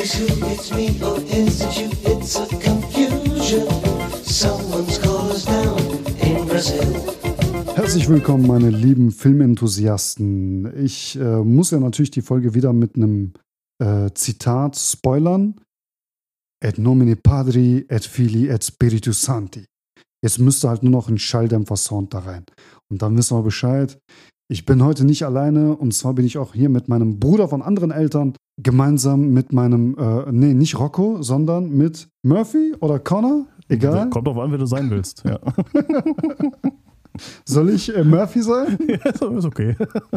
it you, it's me, or is it you? It's a confusion. Someone's called us down in Brazil. Herzlich willkommen, meine lieben Filmenthusiasten. Ich muss ja natürlich die Folge wieder mit einem Zitat spoilern. Et nomine Padri, et Filii, et Spiritus Sancti. Jetzt müsste halt nur noch ein Schalldämpfer-Sound da rein. Und dann wissen wir Bescheid. Ich bin heute nicht alleine, und zwar bin ich auch hier mit meinem Bruder von anderen Eltern, gemeinsam mit meinem, nicht Rocco, sondern mit Murphy oder Connor, egal. Kommt drauf an, wer du sein willst, ja. Soll ich Murphy sein? Ja, ist okay.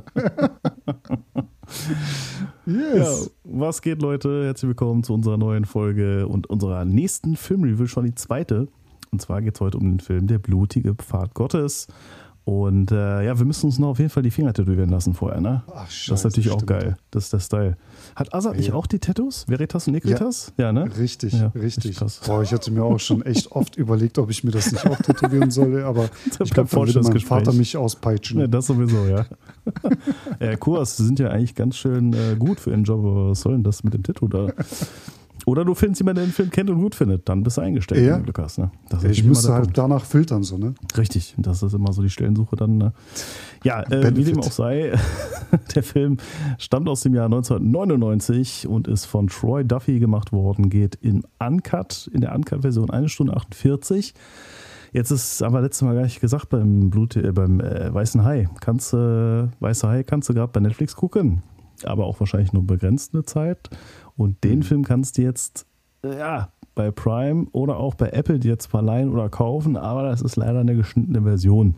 Yes. Ja, was geht, Leute? Herzlich willkommen zu unserer neuen Folge und unserer nächsten Filmreview, schon die zweite. Und zwar geht es heute um den Film Der blutige Pfad Gottes. Und wir müssen uns noch auf jeden Fall die Finger tätowieren lassen vorher, ne? Ach, Scheiße, das ist natürlich stimmt. auch geil. Das ist der Style. Hat Azad nicht auch die Tattoos? Veritas und Equitas? Ja, ne? Richtig, Ja, richtig. krass. Boah, ich hatte mir auch schon echt oft überlegt, ob ich mir das nicht auch tätowieren soll, aber ich glaube, dann würde mein Vater mich auspeitschen. Ja, das sowieso, ja. Kurs sind ja eigentlich ganz schön gut für ihren Job, aber was soll denn das mit dem Tattoo da? Oder du findest jemanden, der den Film kennt und gut findet, dann bist du eingestellt, Ja. wenn du Glück hast. Ne? Ich müsste halt danach filtern, so, ne? Richtig, das ist immer so die Stellensuche dann. Ne? Ja, wie dem auch sei, der Film stammt aus dem Jahr 1999 und ist von Troy Duffy gemacht worden, geht in der Uncut-Version 1 Stunde 48. Jetzt ist aber letztes Mal gar nicht gesagt beim Weißen Hai. Weißer Hai kannst du gerade bei Netflix gucken, aber auch wahrscheinlich nur begrenzt eine Zeit. Und den Film kannst du jetzt bei Prime oder auch bei Apple dir zwar leihen oder kaufen, aber das ist leider eine geschnittene Version.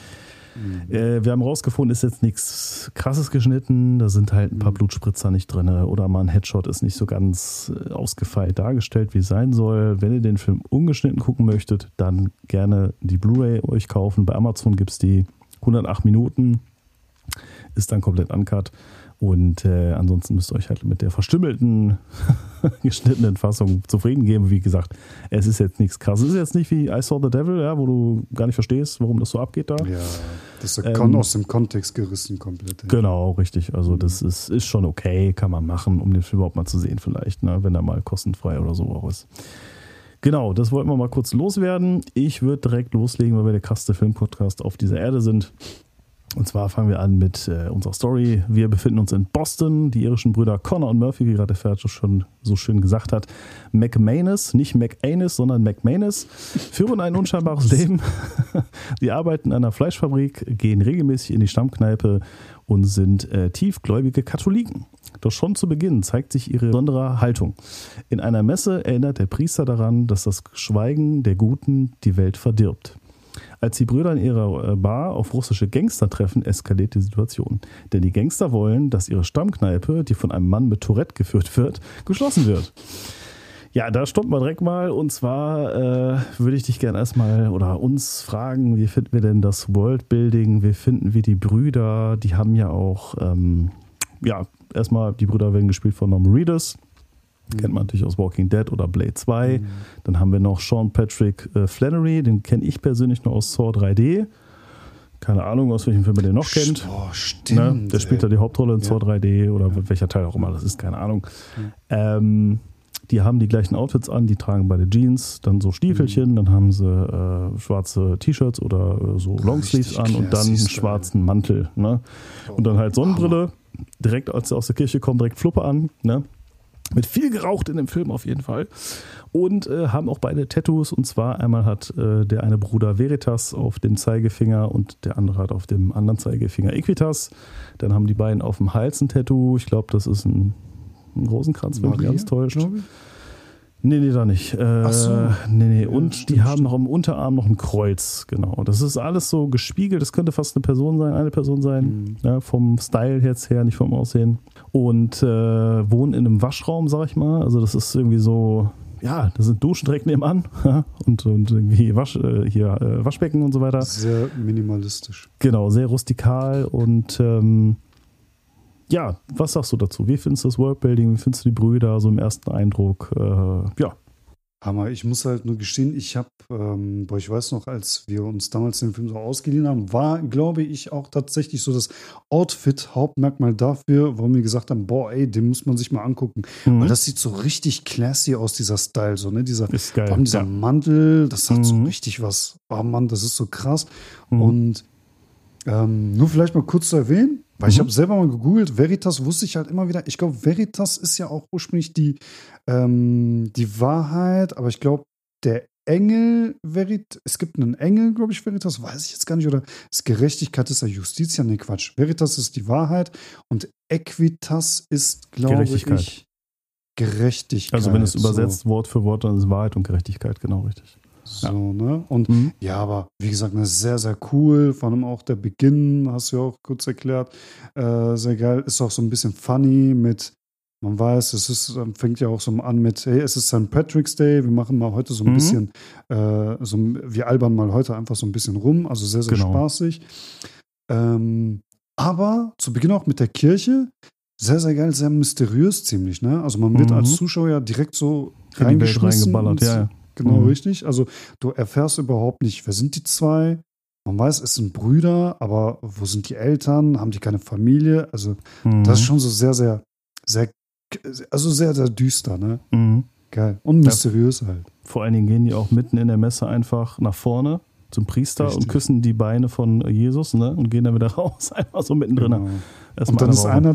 Wir haben rausgefunden, ist jetzt nichts Krasses geschnitten, da sind halt ein paar Blutspritzer nicht drin oder mal ein Headshot ist nicht so ganz ausgefeilt dargestellt, wie es sein soll. Wenn ihr den Film ungeschnitten gucken möchtet, dann gerne die Blu-ray euch kaufen. Bei Amazon gibt es die 108 Minuten, ist dann komplett uncut. Und ansonsten müsst ihr euch halt mit der verstümmelten, geschnittenen Fassung zufrieden geben. Wie gesagt, es ist jetzt nichts Krasses. Es ist jetzt nicht wie I Saw the Devil, ja, wo du gar nicht verstehst, warum das so abgeht da. Ja, das ist aus dem Kontext gerissen komplett. Ja. Genau, richtig. Also das ist schon okay, kann man machen, um den Film überhaupt mal zu sehen vielleicht, ne, wenn er mal kostenfrei oder so auch ist. Genau, das wollten wir mal kurz loswerden. Ich würde direkt loslegen, weil wir der krasseste Filmpodcast auf dieser Erde sind. Und zwar fangen wir an mit unserer Story. Wir befinden uns in Boston. Die irischen Brüder Connor und Murphy, wie gerade der Fertig schon so schön gesagt hat, McManus, nicht McAnus, sondern McManus, führen ein unscheinbares Leben. Sie arbeiten in einer Fleischfabrik, gehen regelmäßig in die Stammkneipe und sind tiefgläubige Katholiken. Doch schon zu Beginn zeigt sich ihre besondere Haltung. In einer Messe erinnert der Priester daran, dass das Schweigen der Guten die Welt verdirbt. Als die Brüder in ihrer Bar auf russische Gangster treffen, eskaliert die Situation. Denn die Gangster wollen, dass ihre Stammkneipe, die von einem Mann mit Tourette geführt wird, geschlossen wird. Ja, da stoppen wir direkt mal. Und zwar würde ich dich gerne erstmal oder uns fragen, wie finden wir denn das Worldbuilding? Wie finden wir die Brüder? Die haben ja auch, erstmal, die Brüder werden gespielt von Norman Reedus. Kennt man natürlich aus Walking Dead oder Blade 2. Dann haben wir noch Sean Patrick Flannery, den kenne ich persönlich nur aus Saw 3D. Keine Ahnung, aus welchem Film man den noch kennt. Oh, stimmt. Ne? Der spielt da die Hauptrolle in Saw 3D oder welcher Teil auch immer das ist, keine Ahnung. Die haben die gleichen Outfits an, die tragen beide Jeans, dann so Stiefelchen, dann haben sie schwarze T-Shirts oder so Longsleeves an und dann einen schwarzen Mantel. Ne? Und dann halt Sonnenbrille, direkt als sie aus der Kirche kommen, direkt Fluppe an, ne? Mit viel geraucht in dem Film auf jeden Fall. Und haben auch beide Tattoos. Und zwar einmal hat der eine Bruder Veritas auf dem Zeigefinger und der andere hat auf dem anderen Zeigefinger Equitas. Dann haben die beiden auf dem Hals ein Tattoo. Ich glaube, das ist ein Rosenkranz, wenn mich ganz täuscht. Nee, da nicht. Ach so. Nee. Ja, Und stimmt, die haben noch im Unterarm noch ein Kreuz. Genau. Das ist alles so gespiegelt. Das könnte fast eine Person sein. Ja, vom Style jetzt her, nicht vom Aussehen. Und wohnen in einem Waschraum, sag ich mal. Also das ist irgendwie so, ja, da sind Duschen direkt nebenan. und irgendwie Waschbecken und so weiter. Sehr minimalistisch. Genau, sehr rustikal und was sagst du dazu? Wie findest du das Worldbuilding? Wie findest du die Brüder so im ersten Eindruck? Hammer. Ich muss halt nur gestehen, ich habe, ich weiß noch, als wir uns damals den Film so ausgeliehen haben, war, glaube ich, auch tatsächlich so das Outfit Hauptmerkmal dafür, warum wir gesagt haben, boah, ey, den muss man sich mal angucken. Weil das sieht so richtig classy aus, dieser Style, so, ne? Dieser, Ist geil. vor allem dieser Mantel, das hat so richtig was. Oh Mann, das ist so krass. Und nur vielleicht mal kurz zu erwähnen, weil ich habe selber mal gegoogelt, Veritas wusste ich halt immer wieder, ich glaube, Veritas ist ja auch ursprünglich die Wahrheit, aber ich glaube, der Engel es gibt einen Engel, glaube ich, Veritas, weiß ich jetzt gar nicht, oder ist Gerechtigkeit, ist ja Justitia? Nee, Quatsch. Veritas ist die Wahrheit und Equitas ist, glaube ich, Gerechtigkeit. Also wenn es übersetzt Wort für Wort, dann ist Wahrheit und Gerechtigkeit, genau richtig. So, ne? Und ja, aber wie gesagt, sehr, sehr cool. Vor allem auch der Beginn, hast du ja auch kurz erklärt. Sehr geil. Ist auch so ein bisschen funny mit, man weiß, fängt ja auch so an mit, hey, es ist St. Patrick's Day, wir machen mal heute so ein bisschen, wir albern mal heute einfach so ein bisschen rum. Also sehr, sehr spaßig. Aber zu Beginn auch mit der Kirche, sehr, sehr geil, sehr mysteriös ziemlich, ne? Also man wird als Zuschauer ja direkt so reingeschmissen. Reingeballert, ja. Genau, richtig. Also du erfährst überhaupt nicht, wer sind die zwei. Man weiß, es sind Brüder, aber wo sind die Eltern? Haben die keine Familie? Also das ist schon so sehr, sehr, sehr, also sehr, sehr düster, ne? Geil. Und mysteriös halt. Vor allen Dingen gehen die auch mitten in der Messe einfach nach vorne zum Priester und küssen die Beine von Jesus, ne? Und gehen dann wieder raus, einfach so mittendrin. Genau. Und dann ist einer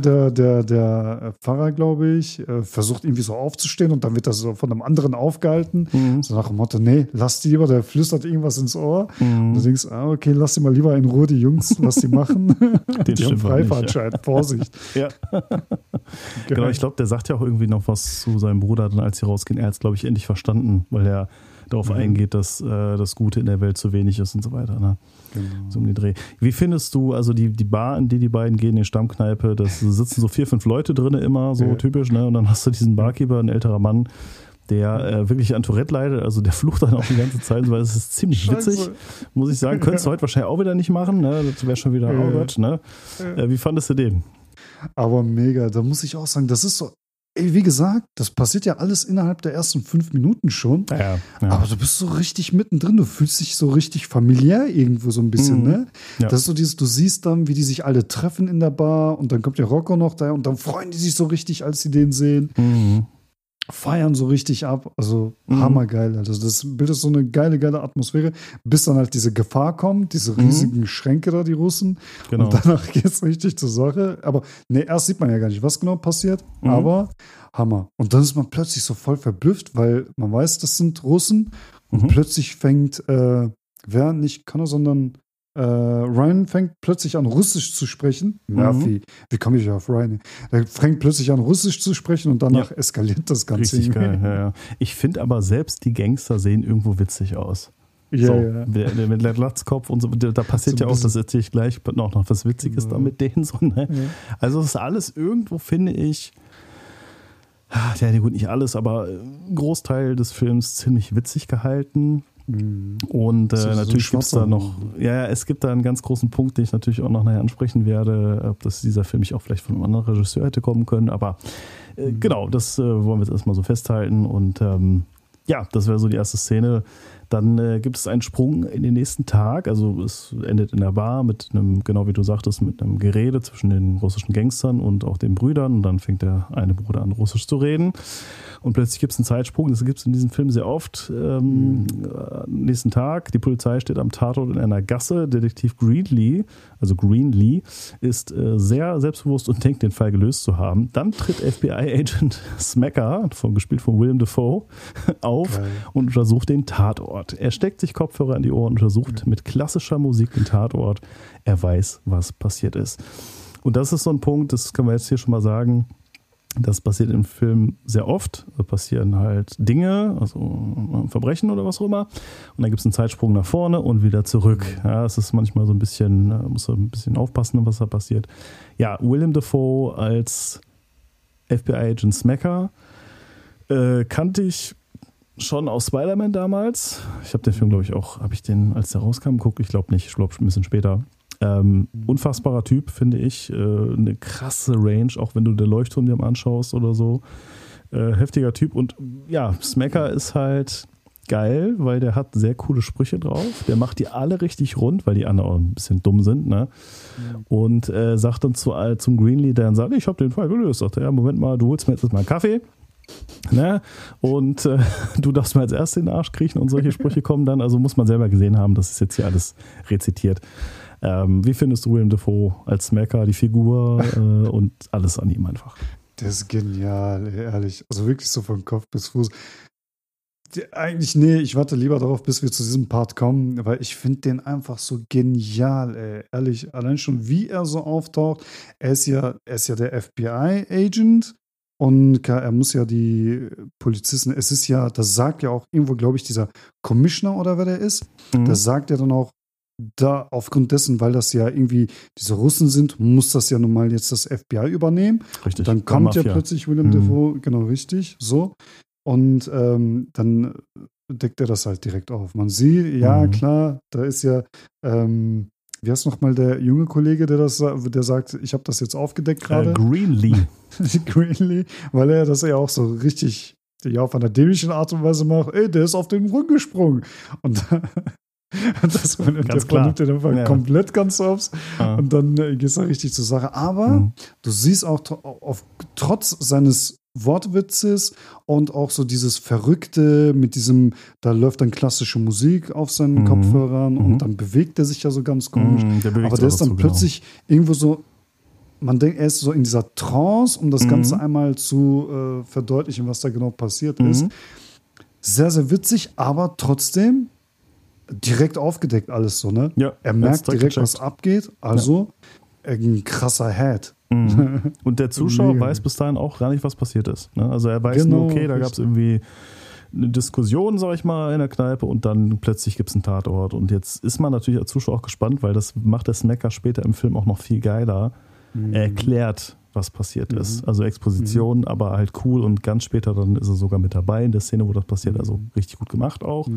der Pfarrer, glaube ich, versucht irgendwie so aufzustehen und dann wird das so von einem anderen aufgehalten. So nach dem Motto, nee, lass die lieber, der flüstert irgendwas ins Ohr. Und du denkst, okay, lass die mal lieber in Ruhe, die Jungs, lass die machen. Die haben Freifahrtschein, Vorsicht. Ja. Genau, ich glaube, der sagt ja auch irgendwie noch was zu seinem Bruder, dann als sie rausgehen. Er hat es, glaube ich, endlich verstanden, weil er darauf eingeht, dass das Gute in der Welt zu wenig ist und so weiter. Ne? Genau. So um den Dreh. Wie findest du, also die Bar, in die beiden gehen, die Stammkneipe, da sitzen so 4, 5 Leute drin immer, so typisch, ne? Und dann hast du diesen Barkeeper, ein älterer Mann, der wirklich an Tourette leidet, also der flucht dann auch die ganze Zeit, weil es ist ziemlich witzig, muss ich sagen. Könntest du heute wahrscheinlich auch wieder nicht machen, ne? Das wäre schon wieder, oh Gott, ne? Wie fandest du den? Aber mega, da muss ich auch sagen, das ist so, wie gesagt, das passiert ja alles innerhalb der ersten 5 Minuten schon. Ja. Aber du bist so richtig mittendrin. Du fühlst dich so richtig familiär irgendwo so ein bisschen, ne? Ja. Das ist so dieses, du siehst dann, wie die sich alle treffen in der Bar und dann kommt der Rocco noch da und dann freuen die sich so richtig, als sie den sehen. Feiern so richtig ab. Also hammergeil. Also das bildet so eine geile, geile Atmosphäre, bis dann halt diese Gefahr kommt, diese riesigen Schränke da, die Russen. Genau. Und danach geht es richtig zur Sache. Aber erst sieht man ja gar nicht, was genau passiert. Aber Hammer. Und dann ist man plötzlich so voll verblüfft, weil man weiß, das sind Russen. Und plötzlich fängt wer nicht Connor, sondern Ryan fängt plötzlich an, Russisch zu sprechen. Murphy, wie komme ich auf Ryan? Er fängt plötzlich an, Russisch zu sprechen und danach eskaliert das Ganze. Richtig geil, ja. Ich finde aber selbst die Gangster sehen irgendwo witzig aus. Ja, so, mit der Glatzkopf und so, da passiert so ja auch, das erzähle ich gleich, noch was Witziges da mit denen. So, ne? Also das ist alles irgendwo, finde ich, ja gut, nicht alles, aber ein Großteil des Films ziemlich witzig gehalten. Und natürlich gibt es da noch, es gibt da einen ganz großen Punkt, den ich natürlich auch noch nachher ansprechen werde, ob dieser Film nicht auch vielleicht von einem anderen Regisseur hätte kommen können, aber genau, das wollen wir jetzt erstmal so festhalten und das wäre so die erste Szene. Dann gibt es einen Sprung in den nächsten Tag, also es endet in der Bar mit einem, genau wie du sagtest, mit einem Gerede zwischen den russischen Gangstern und auch den Brüdern und dann fängt der eine Bruder an, Russisch zu reden und plötzlich gibt es einen Zeitsprung, das gibt es in diesem Film sehr oft. Nächsten Tag, die Polizei steht am Tatort in einer Gasse, Detektiv Greenlee ist sehr selbstbewusst und denkt, den Fall gelöst zu haben. Dann tritt FBI-Agent Smacker, gespielt von Willem Dafoe, auf und untersucht den Tatort. Er steckt sich Kopfhörer in die Ohren und untersucht mit klassischer Musik den Tatort. Er weiß, was passiert ist. Und das ist so ein Punkt, das können wir jetzt hier schon mal sagen, das passiert im Film sehr oft. Da passieren halt Dinge, also Verbrechen oder was auch immer. Und dann gibt es einen Zeitsprung nach vorne und wieder zurück. Ja, es ist manchmal so ein bisschen, muss ein bisschen aufpassen, was da passiert. Ja, Willem Dafoe als FBI-Agent Smacker kannte ich schon aus Spider-Man damals. Ich habe den Film, glaube ich, auch, als der rauskam, geguckt? Ich glaube nicht, ich glaube ein bisschen später. Unfassbarer Typ, finde ich. Eine krasse Range, auch wenn du den Leuchtturm dir mal anschaust oder so. Heftiger Typ. Und ja, Smacker ist halt geil, weil der hat sehr coole Sprüche drauf. Der macht die alle richtig rund, weil die anderen auch ein bisschen dumm sind. Ne? Ja. Und sagt dann zum Greenlee, der dann sagt, ich habe den Fall gelöst. Sagt er, ja, Moment mal, du holst mir jetzt mal einen Kaffee. Ne? Und du darfst mir als Erster in den Arsch kriechen und solche Sprüche kommen dann. Also muss man selber gesehen haben, das ist jetzt hier alles rezitiert. Wie findest du Willem Dafoe als Smacker, die Figur und alles an ihm einfach? Der ist genial, ehrlich. Also wirklich so von Kopf bis Fuß. Eigentlich, nee, ich warte lieber darauf, bis wir zu diesem Part kommen, weil ich finde den einfach so genial, ey. Ehrlich, allein schon, wie er so auftaucht. Er ist ja der FBI-Agent und er muss ja die Polizisten, es ist ja, das sagt ja auch irgendwo, glaube ich, dieser Commissioner oder wer der ist, das sagt ja dann auch, da aufgrund dessen, weil das ja irgendwie diese Russen sind, muss das ja nun mal jetzt das FBI übernehmen. Richtig. Dann kommt ja plötzlich Willem Dafoe, genau richtig, so. Und dann deckt er das halt direkt auf. Man sieht, ja klar, da ist ja, wie heißt nochmal der junge Kollege, der sagt, ich habe das jetzt aufgedeckt gerade. Greenlee. Greenlee, weil er das ja auch so richtig, ja, auf einer dämlichen Art und Weise macht, ey, der ist auf den Rücken gesprungen. Und das nimmt er einfach komplett ganz aufs. Und dann geht es da richtig zur Sache. Aber du siehst auch trotz seines Wortwitzes und auch so dieses Verrückte mit diesem, da läuft dann klassische Musik auf seinen Kopfhörern und dann bewegt er sich ja so ganz komisch. Aber der ist dann plötzlich irgendwo so, man denkt, er ist so in dieser Trance, um das Ganze einmal zu verdeutlichen, was da genau passiert ist. Sehr, sehr witzig, aber trotzdem direkt aufgedeckt alles so, ne? Ja, er merkt direkt, was abgeht, also ein krasser Head. Und der Zuschauer weiß bis dahin auch gar nicht, was passiert ist. Ne? Also er weiß nur, okay, da gab es irgendwie eine Diskussion, sag ich mal, in der Kneipe und dann plötzlich gibt es einen Tatort. Und jetzt ist man natürlich als Zuschauer auch gespannt, weil das macht der Smacker später im Film auch noch viel geiler. Er erklärt, was passiert ist. Also Exposition, aber halt cool und ganz später dann ist er sogar mit dabei in der Szene, wo das passiert. Also richtig gut gemacht auch.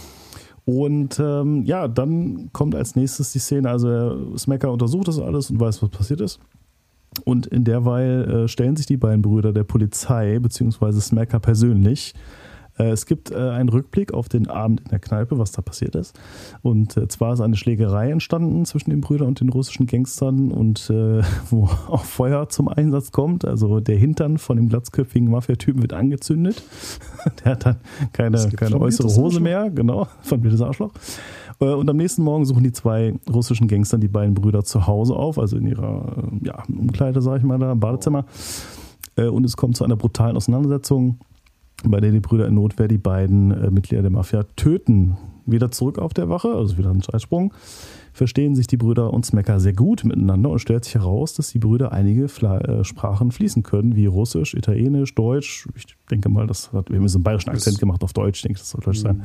Und dann kommt als nächstes die Szene, also Smacker untersucht das alles und weiß, was passiert ist. Und in derweil stellen sich die beiden Brüder der Polizei, beziehungsweise Smacker persönlich. Es gibt einen Rückblick auf den Abend in der Kneipe, was da passiert ist. Und zwar ist eine Schlägerei entstanden zwischen den Brüdern und den russischen Gangstern und wo auch Feuer zum Einsatz kommt. Also der Hintern von dem glatzköpfigen Mafia-Typen wird angezündet. Der hat dann keine äußere Hose mehr, genau, von mir das Arschloch. Und am nächsten Morgen suchen die zwei russischen Gangster die beiden Brüder zu Hause auf, also in ihrer Umkleide, sag ich mal, da im Badezimmer. Und es kommt zu einer brutalen Auseinandersetzung, bei der die Brüder in Notwehr die beiden Mitglieder der Mafia töten. Wieder zurück auf der Wache, also wieder ein Zeitsprung, verstehen sich die Brüder und Smacker sehr gut miteinander und stellt sich heraus, dass die Brüder einige Sprachen fließen können, wie Russisch, Italienisch, Deutsch. Ich denke mal, wir haben so einen bayerischen Akzent gemacht auf Deutsch, ich denke, das soll Deutsch sein.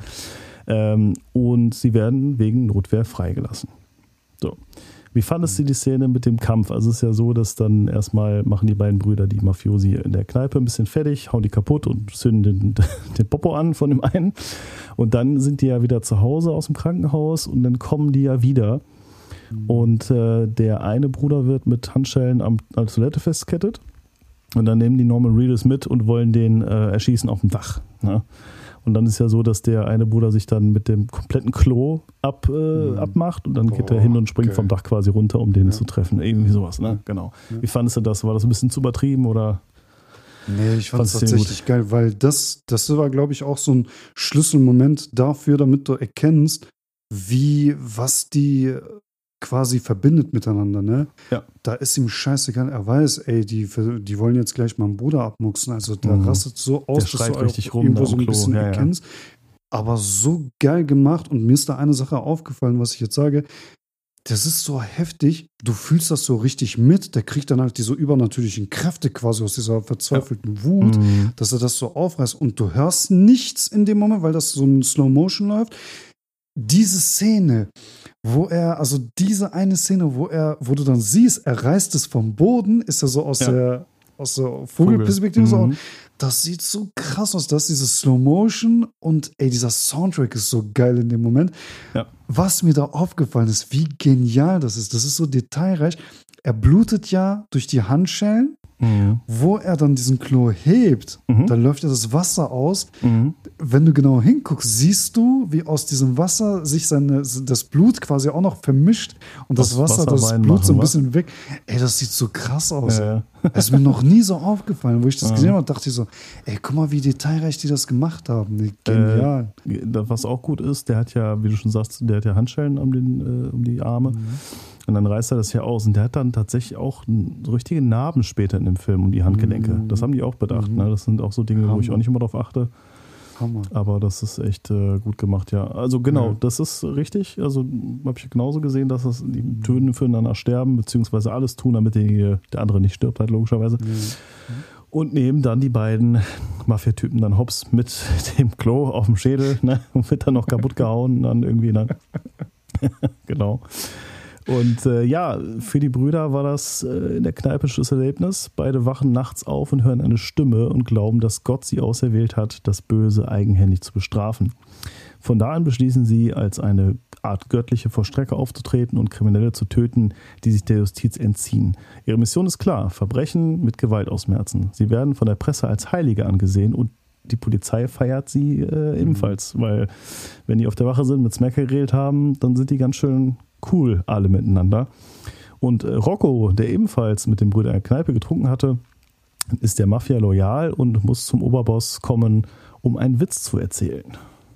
Und sie werden wegen Notwehr freigelassen. So. Wie fandest du die Szene mit dem Kampf? Also es ist ja so, dass dann erstmal machen die beiden Brüder die Mafiosi in der Kneipe ein bisschen fertig, hauen die kaputt und zünden den Popo an von dem einen. Und dann sind die ja wieder zu Hause aus dem Krankenhaus und dann kommen die ja wieder. Und der eine Bruder wird mit Handschellen an der Toilette festgekettet. Und dann nehmen die Norman Reedus mit und wollen den erschießen auf dem Dach. Ne? Und dann ist ja so, dass der eine Bruder sich dann mit dem kompletten Klo abmacht und dann geht er hin und springt vom Dach quasi runter, um den zu treffen. Irgendwie sowas, ne? Genau. Ja. Wie fandest du das? War das ein bisschen zu übertrieben oder? Nee, ich fand es tatsächlich geil, weil das war, glaube ich, auch so ein Schlüsselmoment dafür, damit du erkennst, was die quasi verbindet miteinander, ne? Ja. Da ist ihm scheißegal, er weiß, ey, die wollen jetzt gleich meinen Bruder abmuchsen, also der rastet so aus, dass du richtig irgendwo so ein bisschen erkennst. Aber so geil gemacht und mir ist da eine Sache aufgefallen, was ich jetzt sage, das ist so heftig, du fühlst das so richtig mit, der kriegt dann halt diese übernatürlichen Kräfte quasi aus dieser verzweifelten Wut, dass er das so aufreißt und du hörst nichts in dem Moment, weil das so in Slow Motion läuft. Diese Szene, diese eine Szene, wo du dann siehst, er reißt es vom Boden, ist ja so aus der Vogelperspektive so. Das sieht so krass aus, das ist diese Slow Motion und dieser Soundtrack ist so geil in dem Moment. Ja. Was mir da aufgefallen ist, wie genial das ist so detailreich. er blutet ja durch die Handschellen. Wo er dann diesen Klo hebt, dann läuft ja das Wasser aus. Wenn du genau hinguckst, siehst du, wie aus diesem Wasser sich das Blut quasi auch noch vermischt und das Wasser, das Blut machen, so ein bisschen weg. Ey, das sieht so krass aus. Ja. Das ist mir noch nie so aufgefallen. Wo ich das gesehen habe, dachte ich so, ey, guck mal, wie detailreich die das gemacht haben. Genial. Was auch gut ist, der hat ja, wie du schon sagst, der hat ja Handschellen um die Arme. Und dann reißt er das hier aus. Und der hat dann tatsächlich auch so richtige Narben später in dem Film um die Handgelenke. Das haben die auch bedacht. Ne? Das sind auch so Dinge, wo ich auch nicht immer drauf achte. Hammer. Aber das ist echt gut gemacht, ja. Also genau, das ist richtig. Also habe ich genauso gesehen, dass die Töne füreinander sterben, beziehungsweise alles tun, damit der andere nicht stirbt, halt logischerweise. Und nehmen dann die beiden Mafia-Typen dann hops mit dem Klo auf dem Schädel, ne? Und wird dann noch kaputt gehauen. Dann irgendwie dann. Genau. Und für die Brüder war das in der Kneipe ein Schlüsselerlebnis. Beide wachen nachts auf und hören eine Stimme und glauben, dass Gott sie auserwählt hat, das Böse eigenhändig zu bestrafen. Von da an beschließen sie, als eine Art göttliche Vollstrecker aufzutreten und Kriminelle zu töten, die sich der Justiz entziehen. Ihre Mission ist klar: Verbrechen mit Gewalt ausmerzen. Sie werden von der Presse als Heilige angesehen und die Polizei feiert sie ebenfalls, weil wenn die auf der Wache sind, mit Smack geredet haben, dann sind die ganz schön cool alle miteinander. Und Rocco, der ebenfalls mit dem Bruder in der Kneipe getrunken hatte, ist der Mafia loyal und muss zum Oberboss kommen, um einen Witz zu erzählen.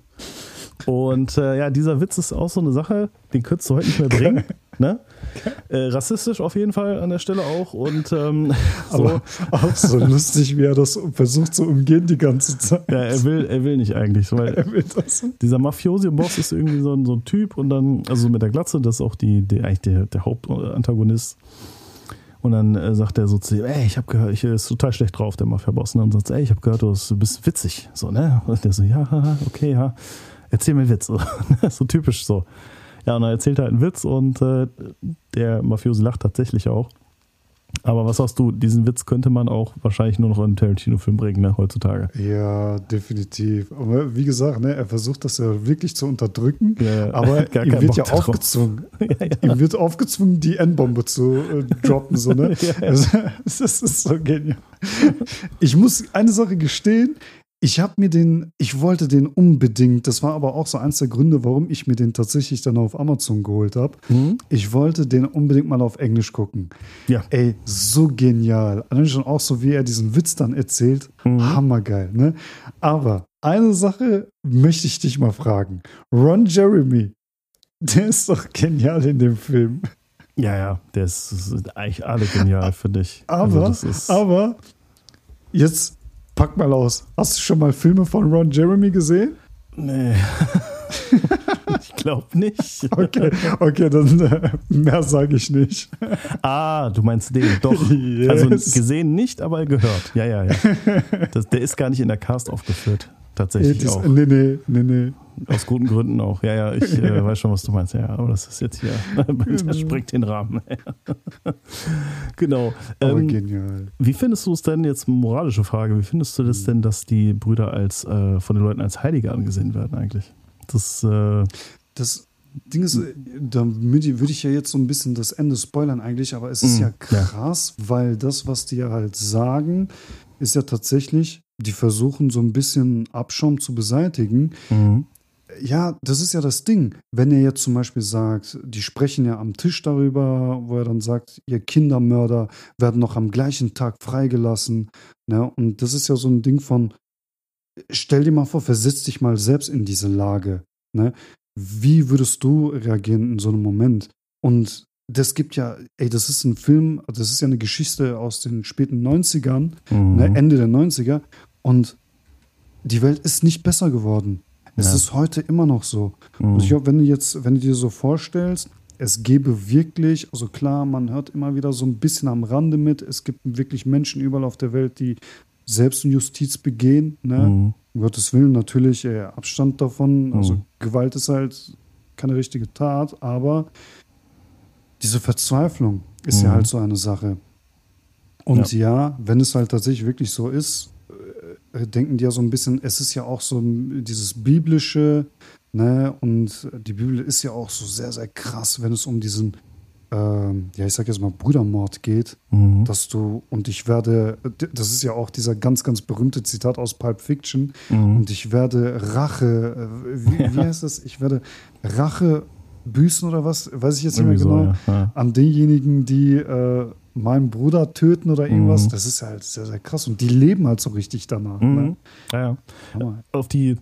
Und dieser Witz ist auch so eine Sache, den könntest du heute nicht mehr bringen. Ne? Rassistisch auf jeden Fall an der Stelle auch. Und, aber auch so lustig, wie er das versucht zu umgehen die ganze Zeit. Ja, er will nicht eigentlich. Weil er will das. Dieser Mafiosi-Boss ist irgendwie so ein Typ und dann, also mit der Glatze, das ist auch eigentlich der Hauptantagonist. Und dann sagt er so zu ihm, ich habe gehört, ich ist total schlecht drauf, der Mafia-Boss. Und dann sagt er, ich habe gehört, du bist witzig. So, ne? Und der so, ja, okay, ja. Erzähl mir einen Witz. So typisch so. Ja, und dann erzählt er halt einen Witz und der Mafiosi lacht tatsächlich auch. Aber was sagst du, diesen Witz könnte man auch wahrscheinlich nur noch in einen Tarantino-Film bringen, ne, heutzutage. Ja, definitiv. Aber wie gesagt, ne, er versucht das ja wirklich zu unterdrücken, aber ihm wird ja aufgezwungen. Ihm wird aufgezwungen, die N-Bombe zu droppen. So, ne? Das ist so genial. Ich muss eine Sache gestehen, ich wollte den unbedingt, das war aber auch so eins der Gründe, warum ich mir den tatsächlich dann auf Amazon geholt habe. Ich wollte den unbedingt mal auf Englisch gucken. Ja. Ey, so genial. Allein schon auch so, wie er diesen Witz dann erzählt. Hammergeil, ne? Aber eine Sache möchte ich dich mal fragen. Ron Jeremy, der ist doch genial in dem Film. Ja, der ist eigentlich alle genial, finde ich. Aber jetzt pack mal aus. Hast du schon mal Filme von Ron Jeremy gesehen? Nee. Ich glaube nicht. Okay, dann mehr sage ich nicht. Du meinst den, doch. Yes. Also gesehen nicht, aber gehört. Ja. Der ist gar nicht in der Cast aufgeführt. Tatsächlich auch. Nee. Aus guten Gründen auch. Ja, ich weiß schon, was du meinst. Ja, aber das ist jetzt hier, das sprengt den Rahmen. Genau. Aber genial. Wie findest du es denn, jetzt moralische Frage, wie findest du das denn, dass die Brüder von den Leuten als Heilige angesehen werden eigentlich? Das Ding ist, da würde ich ja jetzt so ein bisschen das Ende spoilern eigentlich, aber es ist ja krass, weil das, was die ja halt sagen, ist ja tatsächlich, die versuchen so ein bisschen Abschaum zu beseitigen. Ja, das ist ja das Ding. Wenn er jetzt zum Beispiel sagt, die sprechen ja am Tisch darüber, wo er dann sagt, ihr Kindermörder werden noch am gleichen Tag freigelassen. Ne? Und das ist ja so ein Ding von, stell dir mal vor, versetz dich mal selbst in diese Lage. Ne? Wie würdest du reagieren in so einem Moment? Und das gibt ja, das ist ein Film, das ist ja eine Geschichte aus den späten 90ern, ne, Ende der 90er. Und die Welt ist nicht besser geworden. Es ist heute immer noch so. Und ich glaube, wenn du dir so vorstellst, es gäbe wirklich, also klar, man hört immer wieder so ein bisschen am Rande mit, es gibt wirklich Menschen überall auf der Welt, die Selbstjustiz begehen, ne? Um Gottes Willen natürlich Abstand davon. Also Gewalt ist halt keine richtige Tat, aber diese Verzweiflung ist ja halt so eine Sache. Und ja, wenn es halt tatsächlich wirklich so ist, denken die ja so ein bisschen, es ist ja auch so dieses Biblische, ne? Und die Bibel ist ja auch so sehr, sehr krass, wenn es um diesen ich sag jetzt mal, Brudermord geht, dass du, und ich werde, das ist ja auch dieser ganz, ganz berühmte Zitat aus Pulp Fiction, und ich werde Rache, wie heißt das? Ich werde Rache büßen oder was? Weiß ich jetzt nicht mehr genau. So, ja. An denjenigen, die meinen Bruder töten oder irgendwas. Das ist halt sehr, sehr krass. Und die leben halt so richtig danach. Ne? Ja. Auf die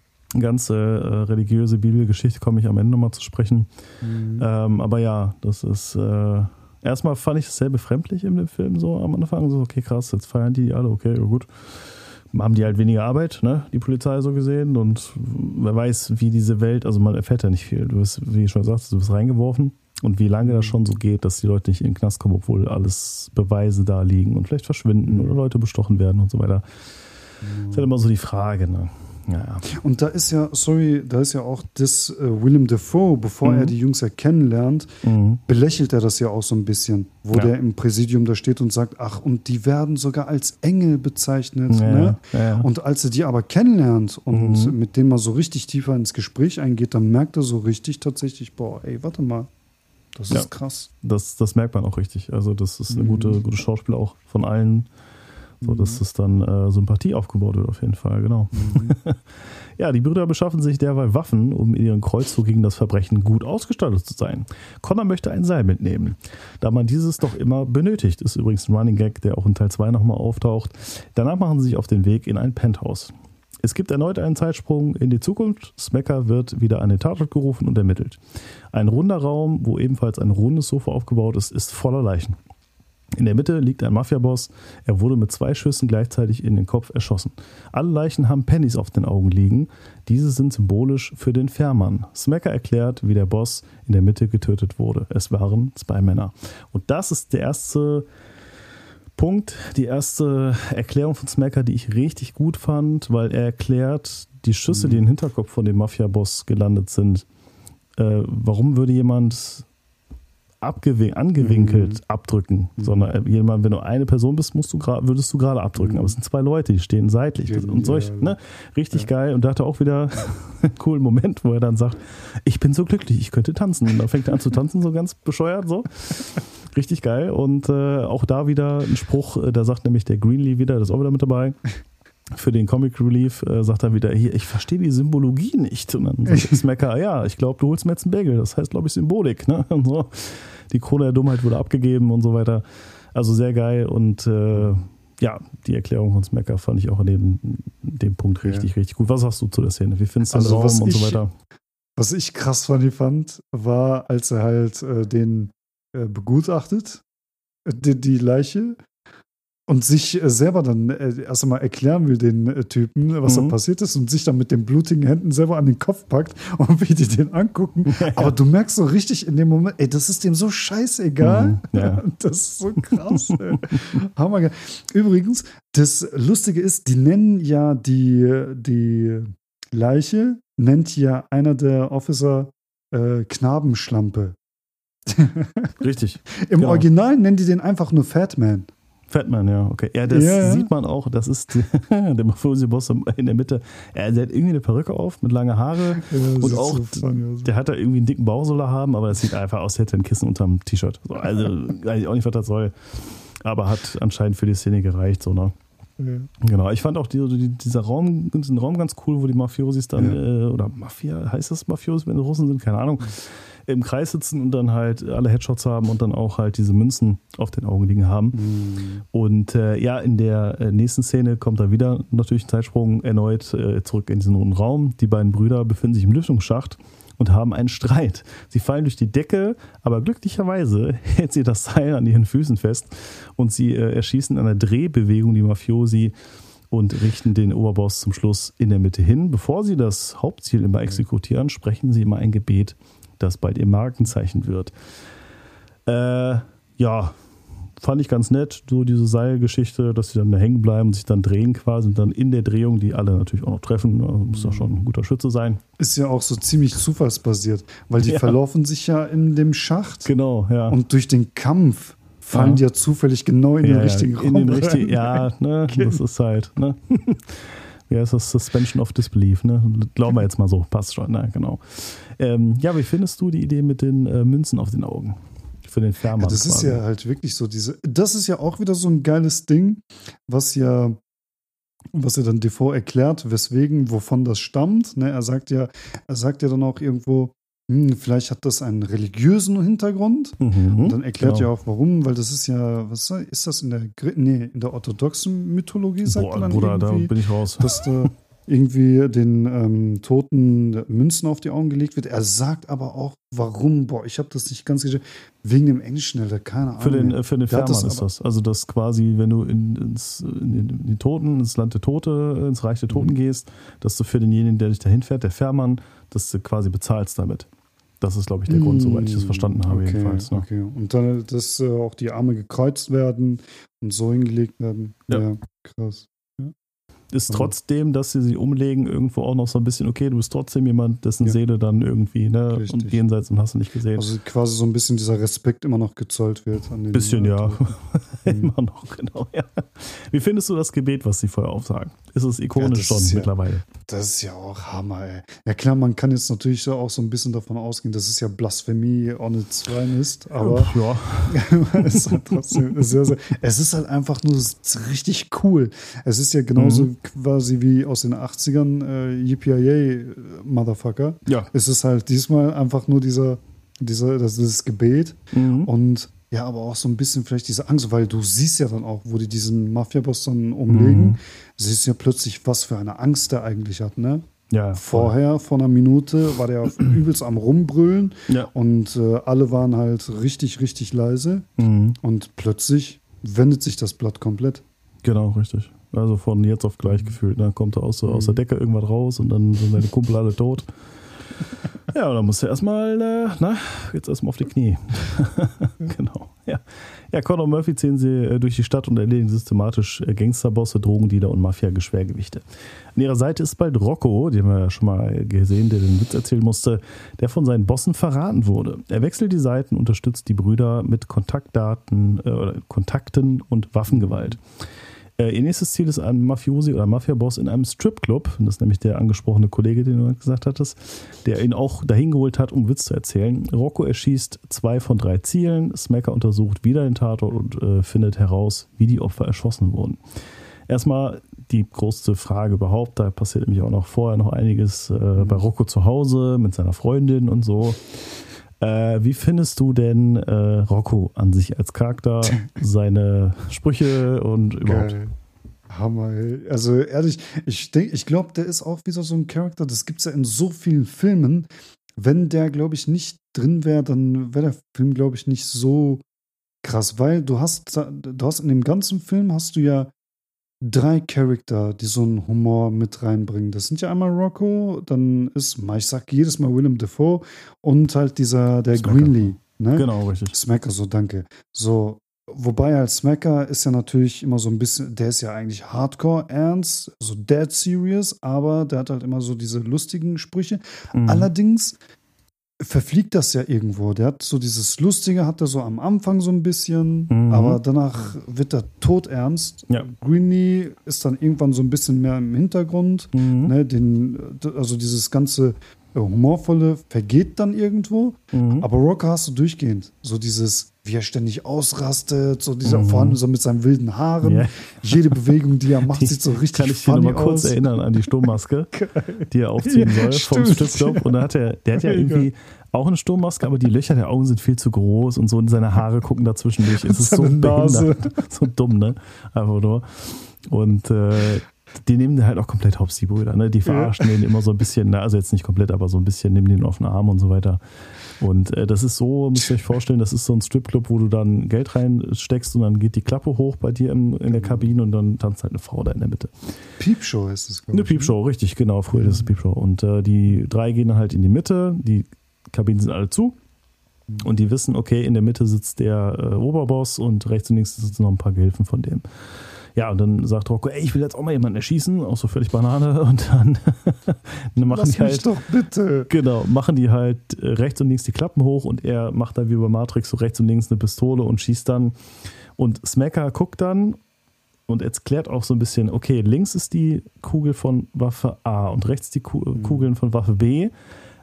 ganze religiöse Bibelgeschichte komme ich am Ende nochmal zu sprechen. Aber ja, das ist erstmal fand ich es sehr befremdlich in dem Film so am Anfang. So, okay, krass, jetzt feiern die alle, okay, gut. Haben die halt weniger Arbeit, ne, die Polizei so gesehen. Und wer weiß, wie diese Welt, also man erfährt ja nicht viel. Du bist, wie ich schon gesagt, du bist reingeworfen. Und wie lange das schon so geht, dass die Leute nicht in den Knast kommen, obwohl alles Beweise da liegen und vielleicht verschwinden oder Leute bestochen werden und so weiter. Das ist halt immer so die Frage, ne? Ja. Und da ist ja auch das Willem Dafoe, bevor er die Jungs ja kennenlernt, belächelt er das ja auch so ein bisschen, wo der im Präsidium da steht und sagt, ach, und die werden sogar als Engel bezeichnet. Ne? Ja. Und als er die aber kennenlernt und mit denen mal so richtig tiefer ins Gespräch eingeht, dann merkt er so richtig tatsächlich, boah, ey, warte mal, das ist krass. Das merkt man auch richtig. Also das ist eine gute Schauspiel auch von allen, so dass es dann Sympathie aufgebaut wird auf jeden Fall, genau. Ja, die Brüder beschaffen sich derweil Waffen, um in ihren Kreuzzug gegen das Verbrechen gut ausgestattet zu sein. Connor möchte ein Seil mitnehmen, da man dieses doch immer benötigt. Ist übrigens ein Running Gag, der auch in Teil 2 nochmal auftaucht. Danach machen sie sich auf den Weg in ein Penthouse. Es gibt erneut einen Zeitsprung in die Zukunft. Smacker wird wieder an den Tatort gerufen und ermittelt. Ein runder Raum, wo ebenfalls ein rundes Sofa aufgebaut ist, ist voller Leichen. In der Mitte liegt ein Mafiaboss. Er wurde mit 2 Schüssen gleichzeitig in den Kopf erschossen. Alle Leichen haben Pennies auf den Augen liegen. Diese sind symbolisch für den Fährmann. Smacker erklärt, wie der Boss in der Mitte getötet wurde. Es waren 2 Männer. Und das ist der erste Punkt, die erste Erklärung von Smacker, die ich richtig gut fand, weil er erklärt, die Schüsse, die im Hinterkopf von dem Mafia-Boss gelandet sind, warum würde jemand angewinkelt abdrücken, sondern wenn du eine Person bist, würdest du gerade abdrücken, aber es sind 2 Leute, die stehen seitlich und solch, ne? Richtig geil. Und da hat er auch wieder einen coolen Moment, wo er dann sagt, ich bin so glücklich, ich könnte tanzen. Und dann fängt er an zu tanzen, so ganz bescheuert, so. Richtig geil. Und auch da wieder ein Spruch, da sagt nämlich der Greenlee wieder, das ist auch wieder mit dabei. Für den Comic Relief sagt er wieder, hier, ich verstehe die Symbologie nicht. Und dann sagt Smacker, ja, ich glaube, du holst mir jetzt einen Bagel. Das heißt, glaube ich, Symbolik. Ne? Und so. Die Krone der Dummheit wurde abgegeben und so weiter. Also sehr geil. Und die Erklärung von Smacker fand ich auch in dem Punkt richtig, richtig gut. Was sagst du zu der Szene? Wie findest du den Raum und so weiter? Was ich krass von ihm fand, war, als er halt den begutachtet, die Leiche, und sich selber dann erst einmal erklären will, den Typen, was da passiert ist, und sich dann mit den blutigen Händen selber an den Kopf packt und wie die den angucken. Aber du merkst so richtig in dem Moment, ey, das ist dem so scheißegal. Das ist so krass, ey. Hammer. Übrigens, das Lustige ist, die nennen ja die Leiche, nennt ja einer der Officer Knabenschlampe. Richtig. Im Original nennen die den einfach nur Fatman. Fatman, ja, okay. Ja, das sieht man auch, das ist der Mafiosi-Boss in der Mitte. Der hat irgendwie eine Perücke auf mit langen Haare und auch, so der hat da irgendwie einen dicken Bauch soll er haben, aber das sieht einfach aus, als hätte er ein Kissen unterm T-Shirt. So, also, weiß ich auch nicht, was das soll. Aber hat anscheinend für die Szene gereicht, so, ne? Ja. Genau, ich fand auch diesen Raum ganz cool, wo die Mafiosis dann, oder Mafia, heißt das Mafiosis, wenn die Russen sind, keine Ahnung, im Kreis sitzen und dann halt alle Headshots haben und dann auch halt diese Münzen auf den Augen liegen haben. Und in der nächsten Szene kommt da wieder natürlich ein Zeitsprung erneut zurück in diesen runden Raum. Die beiden Brüder befinden sich im Lüftungsschacht und haben einen Streit. Sie fallen durch die Decke, aber glücklicherweise hält sie das Seil an ihren Füßen fest und sie erschießen in einer Drehbewegung die Mafiosi und richten den Oberboss zum Schluss in der Mitte hin. Bevor sie das Hauptziel immer exekutieren, sprechen sie immer ein Gebet, das bald ihr Markenzeichen wird. Fand ich ganz nett, so diese Seilgeschichte, dass sie dann da hängen bleiben und sich dann drehen quasi und dann in der Drehung, die alle natürlich auch noch treffen, muss doch schon ein guter Schütze sein. Ist ja auch so ziemlich zufallsbasiert, weil die verlaufen sich ja in dem Schacht. Genau, ja. Und durch den Kampf fallen die ja zufällig genau in den richtigen Raum. Das ist halt, ne? Wie heißt das? Suspension of Disbelief, ne? Glauben wir jetzt mal so, passt schon, ne? Genau. Wie findest du die Idee mit den Münzen auf den Augen? für den Fährmann. Ja, das quasi. Ist ja halt wirklich so das ist ja auch wieder so ein geiles Ding, was ja dann Defoe erklärt, wovon das stammt. Ne? Er sagt ja dann auch irgendwo, vielleicht hat das einen religiösen Hintergrund. Und dann erklärt ja auch, warum, weil das ist ja, was ist das in der orthodoxen Mythologie, sagt er dann Bruder, irgendwie, da bin ich raus. Dass da irgendwie den Toten Münzen auf die Augen gelegt wird. Er sagt aber auch, warum, ich habe das nicht ganz geschafft, wegen dem Englischen, Alter, keine Ahnung. Für den Fährmann ist das. Also das quasi, wenn du ins Land der Tote, ins Reich der Toten gehst, dass du für denjenigen, der dich dahin fährt, der Fährmann, dass du quasi bezahlst damit. Das ist, glaube ich, der Grund, soweit ich das verstanden habe, jedenfalls. Ne? Okay. Und dann, dass auch die Arme gekreuzt werden und so hingelegt werden. Ja, krass. Ist trotzdem, dass sie sich umlegen, irgendwo auch noch so ein bisschen, okay, du bist trotzdem jemand, dessen Seele dann irgendwie, ne, und jenseits und hast du nicht gesehen. Also quasi so ein bisschen dieser Respekt immer noch gezollt wird. An den bisschen, ja. Immer noch, genau, ja. Wie findest du das Gebet, was sie vorher aufsagen? Ist es ikonisch schon mittlerweile? Das ist ja auch Hammer, ey. Ja klar, man kann jetzt natürlich auch so ein bisschen davon ausgehen, dass es ja Blasphemie on its finest, aber es ist halt trotzdem es ist halt einfach nur richtig cool. Es ist ja genauso quasi wie aus den 80ern Yippee Motherfucker. Ja. Es ist halt diesmal einfach nur dieses Gebet und ja, aber auch so ein bisschen vielleicht diese Angst, weil du siehst ja dann auch, wo die diesen Mafia-Boss dann umlegen, siehst ja plötzlich, was für eine Angst der eigentlich hat, ne? Ja. Vorher, vor einer Minute, war der übelst am Rumbrüllen und alle waren halt richtig, richtig leise und plötzlich wendet sich das Blatt komplett. Genau, richtig. Also von jetzt auf gleich gefühlt. Dann kommt er aus der Decke irgendwas raus und dann sind seine Kumpel alle tot. Ja, und dann musst du erstmal auf die Knie. Genau. Ja, Conor Murphy ziehen sie durch die Stadt und erledigen systematisch Gangsterbosse, Drogendealer und Mafia-Geschwergewichte. An ihrer Seite ist bald Rocco, den wir ja schon mal gesehen, der den Witz erzählen musste, der von seinen Bossen verraten wurde. Er wechselt die Seiten, unterstützt die Brüder mit Kontakten und Waffengewalt. Ihr nächstes Ziel ist ein Mafiosi oder Mafia-Boss in einem Stripclub. Das ist nämlich der angesprochene Kollege, den du gesagt hattest, der ihn auch dahin geholt hat, um Witz zu erzählen. Rocco erschießt 2 von 3 Zielen. Smacker untersucht wieder den Tatort und findet heraus, wie die Opfer erschossen wurden. Erstmal die größte Frage überhaupt. Da passiert nämlich auch noch vorher noch einiges bei Rocco zu Hause mit seiner Freundin und so. Wie findest du denn Rocco an sich als Charakter, seine Sprüche und überhaupt? Geil. Hammer, ey. Also ehrlich, ich glaube, der ist auch wieder so ein Charakter, das gibt es ja in so vielen Filmen. Wenn der, glaube ich, nicht drin wäre, dann wäre der Film, glaube ich, nicht so krass, weil du hast in dem ganzen Film hast du ja 3 Charakter, die so einen Humor mit reinbringen. Das sind ja einmal Rocco, dann ist, ich sag jedes Mal Willem Dafoe und halt der Smacker. Greenlee. Ne? Genau, richtig. Smacker, so danke. So, wobei halt Smacker ist ja natürlich immer so ein bisschen, der ist ja eigentlich hardcore ernst, so dead serious, aber der hat halt immer so diese lustigen Sprüche. Allerdings verfliegt das ja irgendwo. Der hat so dieses Lustige, hat er so am Anfang so ein bisschen, aber danach wird er todernst. Ja. Greenlee ist dann irgendwann so ein bisschen mehr im Hintergrund. Ne, also dieses ganze Humorvolle vergeht dann irgendwo. Aber Rocco hast du durchgehend. So dieses, wie er ständig ausrastet, so dieser vor allem so mit seinen wilden Haaren. Yeah. Jede Bewegung, die er macht, sieht so richtig funny aus. Kann ich dich nochmal kurz erinnern an die Sturmmaske, die er aufziehen soll vom Stripclub. Und der hat ja irgendwie auch eine Sturmmaske, aber die Löcher der Augen sind viel zu groß und so und seine Haare gucken dazwischen durch. Es ist so behindert, so dumm, ne? Einfach nur. Und die nehmen den halt auch komplett hops, die Brüder. Ne? Die verarschen den immer so ein bisschen, also jetzt nicht komplett, aber so ein bisschen, nehmen den auf den Arm und so weiter. Und das ist so, müsst ihr euch vorstellen, das ist so ein Stripclub, wo du dann Geld reinsteckst und dann geht die Klappe hoch bei dir in der Kabine und dann tanzt halt eine Frau da in der Mitte. Peepshow ist es, glaube ich. Eine Peepshow, richtig, genau. Früher ist es Peepshow. Und die 3 gehen dann halt in die Mitte, die Kabinen sind alle zu. Und die wissen, okay, in der Mitte sitzt der Oberboss und rechts und links sitzen noch ein paar Gehilfen von dem. Ja, und dann sagt Rocco, ey, ich will jetzt auch mal jemanden erschießen, auch so völlig Banane. Und dann machen die halt. Doch bitte. Genau, machen die halt rechts und links die Klappen hoch und er macht dann wie bei Matrix so rechts und links eine Pistole und schießt dann. Und Smacker guckt dann und erklärt auch so ein bisschen, okay, links ist die Kugel von Waffe A und rechts die Kugeln von Waffe B.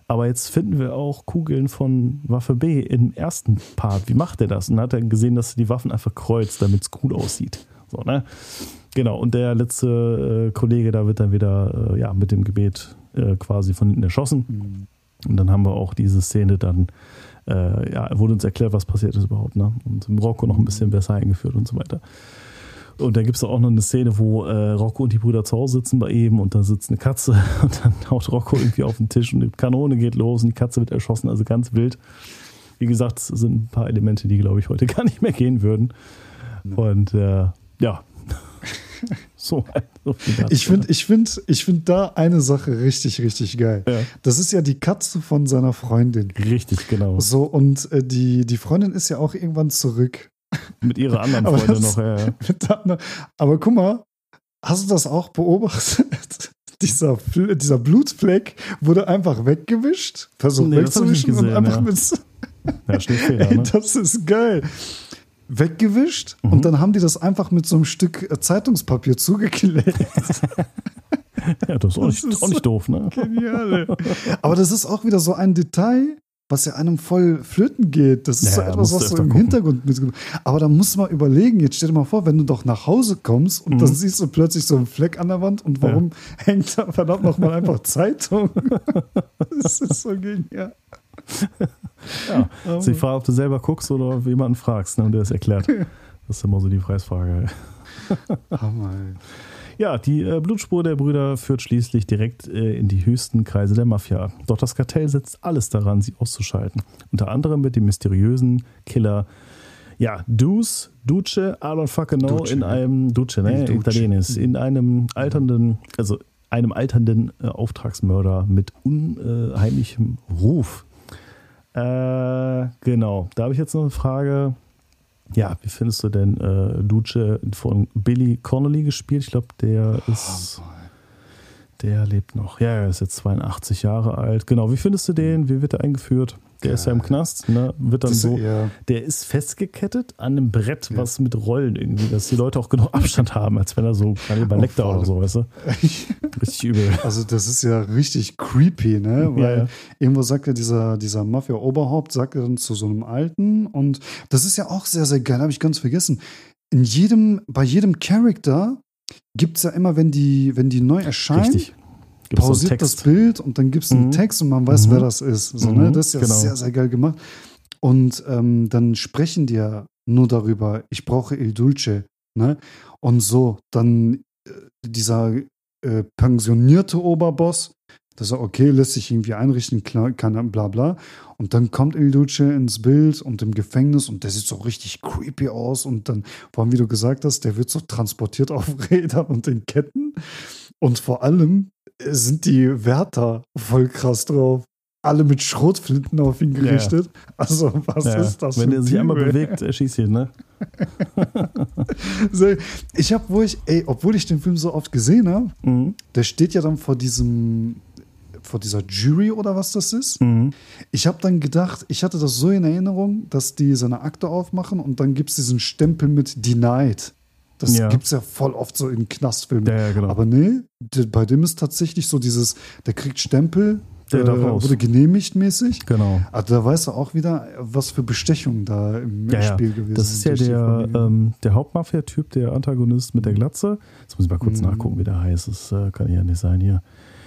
aber jetzt finden wir auch Kugeln von Waffe B im ersten Part. Wie macht er das? Und dann hat er gesehen, dass er die Waffen einfach kreuzt, damit es cool aussieht. So, ne? Genau, und der letzte Kollege, da wird dann wieder mit dem Gebet quasi von hinten erschossen. Und dann haben wir auch diese Szene dann, wurde uns erklärt, was passiert ist überhaupt, ne? Und im Rocco noch ein bisschen besser eingeführt und so weiter. Und da gibt es auch noch eine Szene, wo Rocco und die Brüder zu Hause sitzen bei ihm und da sitzt eine Katze und dann haut Rocco irgendwie auf den Tisch und die Kanone geht los und die Katze wird erschossen, also ganz wild. Wie gesagt, es sind ein paar Elemente, die, glaube ich, heute gar nicht mehr gehen würden. Und so viel dazu. Ich find da eine Sache richtig, richtig geil. Ja. Das ist ja die Katze von seiner Freundin. Richtig, genau. So, und die Freundin ist ja auch irgendwann zurück. Mit ihrer anderen Freundin noch, ja. Aber guck mal, hast du das auch beobachtet? Dieser Blutfleck wurde einfach weggewischt, versucht wegzuwischen und einfach mit. Ja, Schnittfehler, ne? Das ist geil. Weggewischt und dann haben die das einfach mit so einem Stück Zeitungspapier zugeklebt. Ja, das ist auch nicht doof, ne? Genial. Aber das ist auch wieder so ein Detail, was ja einem voll flöten geht. Das ist so etwas, was so im Hintergrund mitgenommen. Aber da musst du mal überlegen, jetzt stell dir mal vor, wenn du doch nach Hause kommst und dann siehst du plötzlich so einen Fleck an der Wand und warum hängt da verdammt nochmal einfach Zeitung? Das ist so genial. Ja, ist die Frage, ob du selber guckst oder ob jemanden fragst, ne, und der es erklärt. Das ist immer so die Preisfrage. Hammer. Ja, die Blutspur der Brüder führt schließlich direkt in die höchsten Kreise der Mafia. Doch das Kartell setzt alles daran, sie auszuschalten. Unter anderem mit dem mysteriösen Killer Duce, I don't fucking know, in einem Italienisch, in einem alternden Auftragsmörder mit unheimlichem Ruf. Genau, da habe ich jetzt noch eine Frage. Ja, wie findest du denn Duce von Billy Connolly gespielt? Ich glaube, der lebt noch. Ja, er ist jetzt 82 Jahre alt. Genau, wie findest du den? Wie wird er eingeführt? Der ist ja im Knast, ne? Wird dann so. Der ist festgekettet an einem Brett, was mit Rollen irgendwie, dass die Leute auch genug Abstand haben, als wenn er so Hannibal Lecter oder so, weißt du? Richtig übel. Also das ist ja richtig creepy, ne? Weil irgendwo sagt ja dieser Mafia-Oberhaupt, sagt er dann zu so einem Alten und das ist ja auch sehr, sehr geil, habe ich ganz vergessen. Bei jedem Charakter gibt es ja immer, wenn die neu erscheinen, richtig. Pausiert das Bild und dann gibt es einen Text und man weiß, wer das ist. So, ne? Das ist ja sehr, sehr geil gemacht. Und dann sprechen die ja nur darüber, ich brauche Il Dulce. Ne? Und so, dann dieser pensionierte Oberboss, der sagt, okay, lässt sich irgendwie einrichten, kann bla bla. Und dann kommt Il Dulce ins Bild und im Gefängnis und der sieht so richtig creepy aus. Und dann, vor allem, wie du gesagt hast, der wird so transportiert auf Rädern und in Ketten. Und vor allem sind die Wärter voll krass drauf. Alle mit Schrotflinten auf ihn gerichtet. Ja. Also, was ist das? Wenn er sich einmal bewegt, erschießt ihn, ne? So, obwohl ich den Film so oft gesehen habe, der steht ja dann vor dieser Jury oder was das ist. Ich habe dann gedacht, ich hatte das so in Erinnerung, dass die seine Akte aufmachen und dann gibt es diesen Stempel mit Denied. Das gibt es ja voll oft so in Knastfilmen. Ja, genau. Aber nee, bei dem ist tatsächlich so dieses, der kriegt Stempel, wurde genehmigt mäßig. Genau. Also da weißt du auch wieder, was für Bestechungen da im Spiel gewesen sind. Das ist ja der Hauptmafia-Typ, der Antagonist mit der Glatze. Jetzt muss ich mal kurz nachgucken, wie der heißt. Das kann ja nicht sein hier.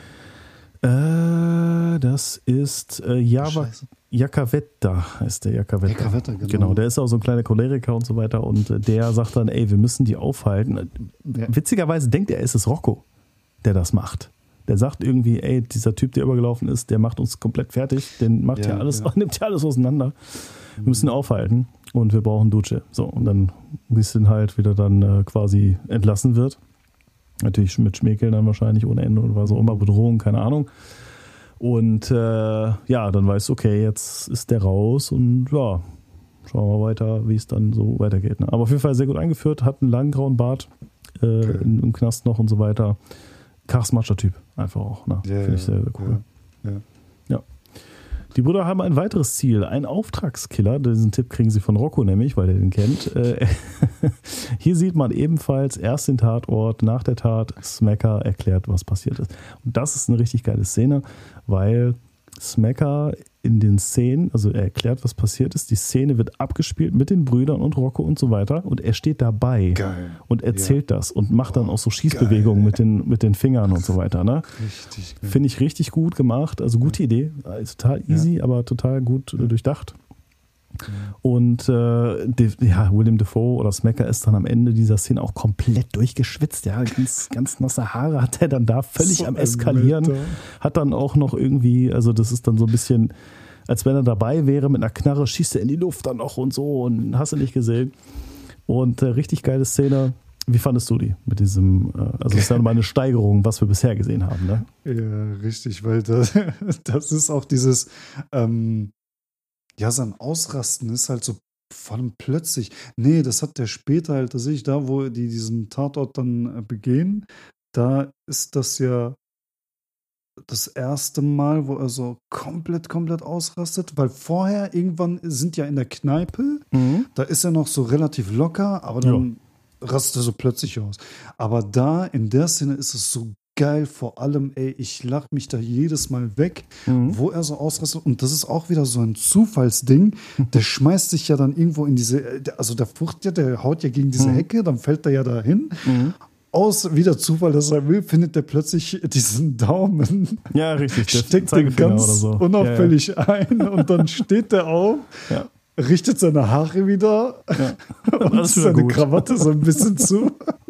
Das ist Jacavetta, heißt der Jacavetta. Jacavetta, Genau, der ist auch so ein kleiner Choleriker und so weiter und der sagt dann, wir müssen die aufhalten. Witzigerweise denkt er, es ist Rocco, der das macht. Der sagt irgendwie, dieser Typ, der übergelaufen ist, der macht uns komplett fertig, den macht nimmt ja alles auseinander. Wir müssen ihn aufhalten und wir brauchen Duce. So, und dann bis ihn halt wieder dann quasi entlassen wird. Natürlich mit Schmäkeln dann wahrscheinlich ohne Ende oder was auch immer, Bedrohung, keine Ahnung. Und dann weißt du, okay, jetzt ist der raus und schauen wir weiter, wie es dann so weitergeht. Ne? Aber auf jeden Fall sehr gut eingeführt, hat einen langen grauen Bart im Knast noch und so weiter. Charismatischer Typ, einfach auch. Ne? Finde ich sehr, sehr cool. Ja. Die Brüder haben ein weiteres Ziel, einen Auftragskiller. Diesen Tipp kriegen sie von Rocco nämlich, weil er den kennt. Hier sieht man ebenfalls erst den Tatort, nach der Tat Smacker erklärt, was passiert ist. Und das ist eine richtig geile Szene, weil Smacker in den Szenen, also er erklärt, was passiert ist. Die Szene wird abgespielt mit den Brüdern und Rocco und so weiter und er steht dabei Geil. und erzählt das und macht dann auch so Schießbewegungen mit den Fingern und so weiter. Ne? Richtig geil. Finde ich richtig gut gemacht, also gute Idee. Ist total easy, aber total gut durchdacht. Und Willem Dafoe oder Smacker ist dann am Ende dieser Szene auch komplett durchgeschwitzt. Ja, ganz nasse Haare hat er dann da völlig So am ein Eskalieren. Meter. Hat dann auch noch irgendwie, also das ist dann so ein bisschen, als wenn er dabei wäre mit einer Knarre, schießt er in die Luft dann noch und so und hast du nicht gesehen. Und richtig geile Szene. Wie fandest du die mit diesem, also das ist dann mal eine Steigerung, was wir bisher gesehen haben, ne? Ja, richtig, weil das ist auch dieses, sein Ausrasten ist halt so vor allem plötzlich. Nee, das hat der später halt, das sehe ich da, wo die diesen Tatort dann begehen, da ist das ja das erste Mal, wo er so komplett ausrastet, weil vorher irgendwann sind ja in der Kneipe, da ist er noch so relativ locker, aber dann rastet er so plötzlich aus. Aber da, in der Szene ist es so geil, vor allem, ich lach mich da jedes Mal weg, wo er so ausrastet. Und das ist auch wieder so ein Zufallsding. Der schmeißt sich ja dann irgendwo in diese, also der Furcht ja, der haut ja gegen diese Hecke, dann fällt er ja da hin. Aus wieder Zufall, dass er will, findet er plötzlich diesen Daumen. Ja, richtig. Steckt den ganz oder so. unauffällig ein und dann steht der auf. Ja. Richtet seine Haare wieder und alles wieder seine gut. Krawatte so ein bisschen zu.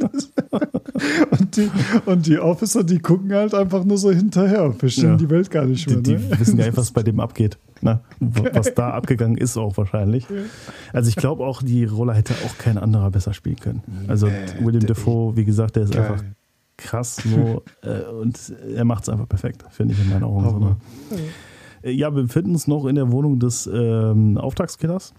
Und die Officer, die gucken halt einfach nur so hinterher, verstehen die Welt gar nicht mehr. Die Ne? wissen gar nicht, was bei dem abgeht. Ne? Was da abgegangen ist auch wahrscheinlich. Also ich glaube auch, die Rolle hätte auch kein anderer besser spielen können. Also Willem Dafoe, wie gesagt, der ist geil. einfach krass so, und er macht es einfach perfekt, finde ich in meinen Augen. So, ne? Ja, wir befinden uns noch in der Wohnung des Auftragskillers.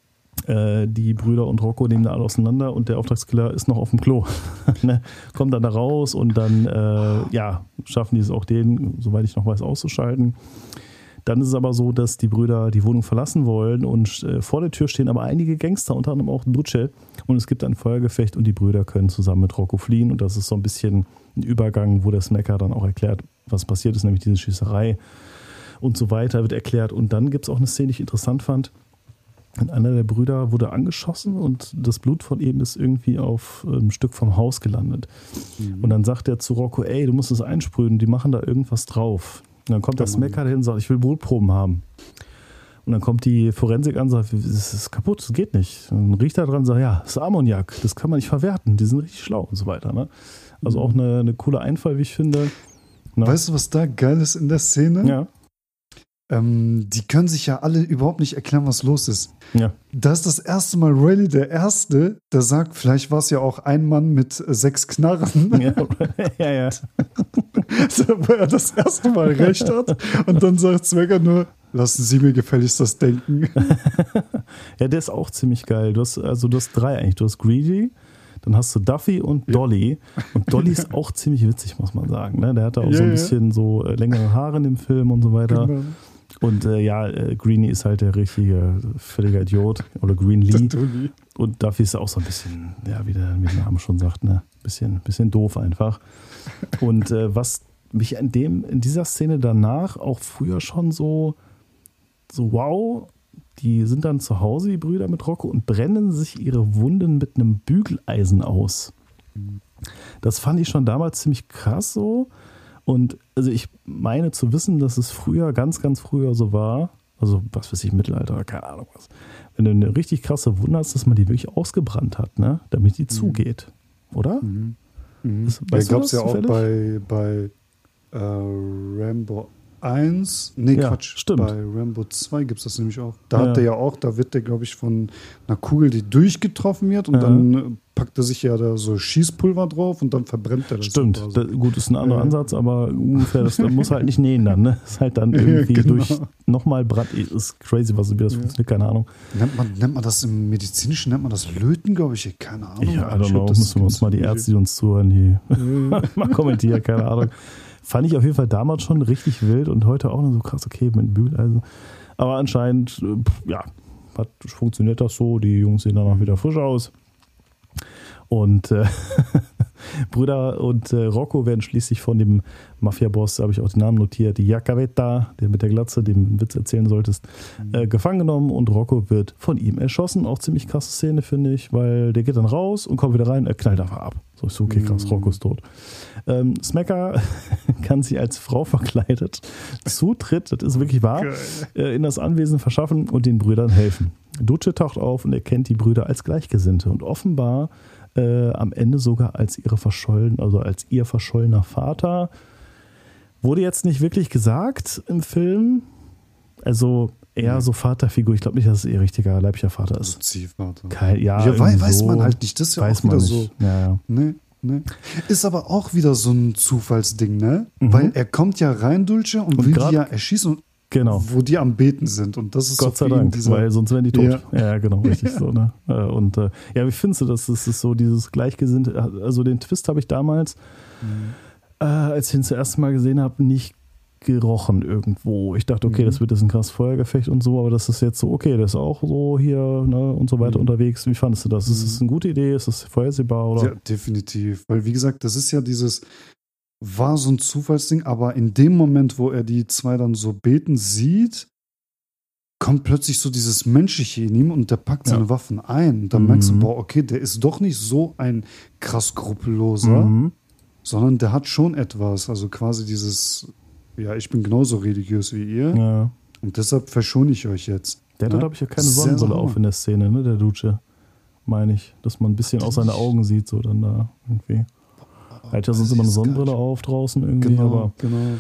Die Brüder und Rocco nehmen da alle auseinander und der Auftragskiller ist noch auf dem Klo. Ne? Kommt dann da raus und dann schaffen die es auch, den, soweit ich noch weiß, auszuschalten. Dann ist es aber so, dass die Brüder die Wohnung verlassen wollen und vor der Tür stehen aber einige Gangster, unter anderem auch Duce. Und es gibt ein Feuergefecht und die Brüder können zusammen mit Rocco fliehen. Und das ist so ein bisschen ein Übergang, wo der Smacker dann auch erklärt, was passiert ist, nämlich diese Schießerei und so weiter wird erklärt. Und dann gibt es auch eine Szene, die ich interessant fand. Einer der Brüder wurde angeschossen und das Blut von ihm ist irgendwie auf ein Stück vom Haus gelandet. Und dann sagt er zu Rocco, du musst es einsprühen, die machen da irgendwas drauf. Und dann kommt der Smacker dahin und sagt, ich will Blutproben haben. Und dann kommt die Forensik an und sagt, das ist kaputt, das geht nicht. Und dann riecht er dran und sagt, ja, das ist Ammoniak, das kann man nicht verwerten, die sind richtig schlau und so weiter. Ne? Also auch eine coole Einfall, wie ich finde. Na? Weißt du, was da geil ist in der Szene? Ja. Die können sich ja alle überhaupt nicht erklären, was los ist. Ja. Da ist das erste Mal Rayleigh der Erste, der sagt, vielleicht war es ja auch ein Mann mit 6 Knarren. Ja. Wo er das erste Mal recht hat. Und dann sagt Smacker nur, lassen Sie mir gefälligst das denken. Ja, der ist auch ziemlich geil. Du hast 3 eigentlich. Du hast Greedy, dann hast du Duffy und Dolly. Und Dolly ist auch ziemlich witzig, muss man sagen. Ne? Der hatte auch so ein bisschen so längere Haare in dem Film und so weiter. Genau. Und Greenie ist halt der richtige, völliger Idiot. Oder Green Lee. Und Duffy ist auch so ein bisschen, wie der Name schon sagt, ne? Bisschen doof einfach. Und was mich in dieser Szene danach auch früher schon so wow, die sind dann zu Hause, die Brüder mit Rocco, und brennen sich ihre Wunden mit einem Bügeleisen aus. Das fand ich schon damals ziemlich krass so. Und also ich meine zu wissen, dass es früher, ganz, ganz früher so war, also was weiß ich, Mittelalter oder keine Ahnung was, wenn du eine richtig krasse Wunde hast, dass man die wirklich ausgebrannt hat, ne? Damit die zugeht. Oder? Da gab es ja auch bei Rambo 1, Quatsch, stimmt. bei Rambo 2 gibt es das nämlich auch. Da hat der ja auch, da wird der, glaube ich, von einer Kugel, die durchgetroffen wird und dann packt er sich ja da so Schießpulver drauf und dann verbrennt er das. Stimmt, gut, ist ein anderer Ansatz, aber ungefähr, das muss halt nicht nähen dann, ne? Ist halt dann irgendwie durch nochmal Brand, ist crazy, wie das funktioniert, keine Ahnung. Nennt man das im Medizinischen, nennt man das Löten, glaube ich, keine Ahnung. Ja, I don't know, müssen wir uns mal die Ärzte, die uns zuhören, die mal kommentieren, keine Ahnung. Fand ich auf jeden Fall damals schon richtig wild und heute auch noch so krass, okay, mit Bügeleisen. Aber anscheinend, funktioniert das so. Die Jungs sehen danach wieder frisch aus. Und Brüder und Rocco werden schließlich von dem Mafia-Boss, da habe ich auch den Namen notiert, die Jacavetta, der mit der Glatze, den Witz erzählen solltest, gefangen genommen und Rocco wird von ihm erschossen. Auch ziemlich krasse Szene, finde ich, weil der geht dann raus und kommt wieder rein, er knallt einfach ab. So ist okay, krass, Rocco ist tot. Smacker kann sich als Frau verkleidet Zutritt, das ist wirklich wahr, in das Anwesen verschaffen und den Brüdern helfen. Duce taucht auf und erkennt die Brüder als Gleichgesinnte und offenbar am Ende sogar als als ihr verschollener Vater. Wurde jetzt nicht wirklich gesagt im Film. Also eher so Vaterfigur. Ich glaube nicht, dass es ihr richtiger leiblicher Vater ist. Also Ziehvater. Weiß so. Man halt nicht. Das ist ja auch wieder so. Ja. Nee. Ist aber auch wieder so ein Zufallsding, ne? Weil er kommt ja rein, Dulce, und will die ja erschießen, genau. Wo die am Beten sind. Und das ist Gott sei Dank, weil sonst wären die tot. Ja, genau, richtig so. Ne? Und wie findest du das? Das ist so dieses Gleichgesinnte. Also den Twist habe ich damals, als ich ihn das erste Mal gesehen habe, nicht gerochen irgendwo. Ich dachte, okay, das wird jetzt ein krasses Feuergefecht und so, aber das ist jetzt so, okay, das ist auch so hier, ne, und so weiter unterwegs. Wie fandest du das? Ist das eine gute Idee? Ist das vorhersehbar? Oder? Ja, definitiv. Weil, wie gesagt, das ist ja war so ein Zufallsding, aber in dem Moment, wo er die zwei dann so beten sieht, kommt plötzlich so dieses Menschliche in ihm und der packt seine Waffen ein. Und dann merkst du, boah, okay, der ist doch nicht so ein krass skrupelloser, sondern der hat schon etwas. Also quasi dieses, ja, ich bin genauso religiös wie ihr. Ja. Und deshalb verschone ich euch jetzt. Der hat, glaube ich, ja keine Sonnenbrille auf in der Szene, ne, der Duce. Meine ich. Dass man ein bisschen aus seinen Augen sieht, so dann da irgendwie. Er hat ja sonst immer eine Sonnenbrille auf draußen irgendwie. Genau.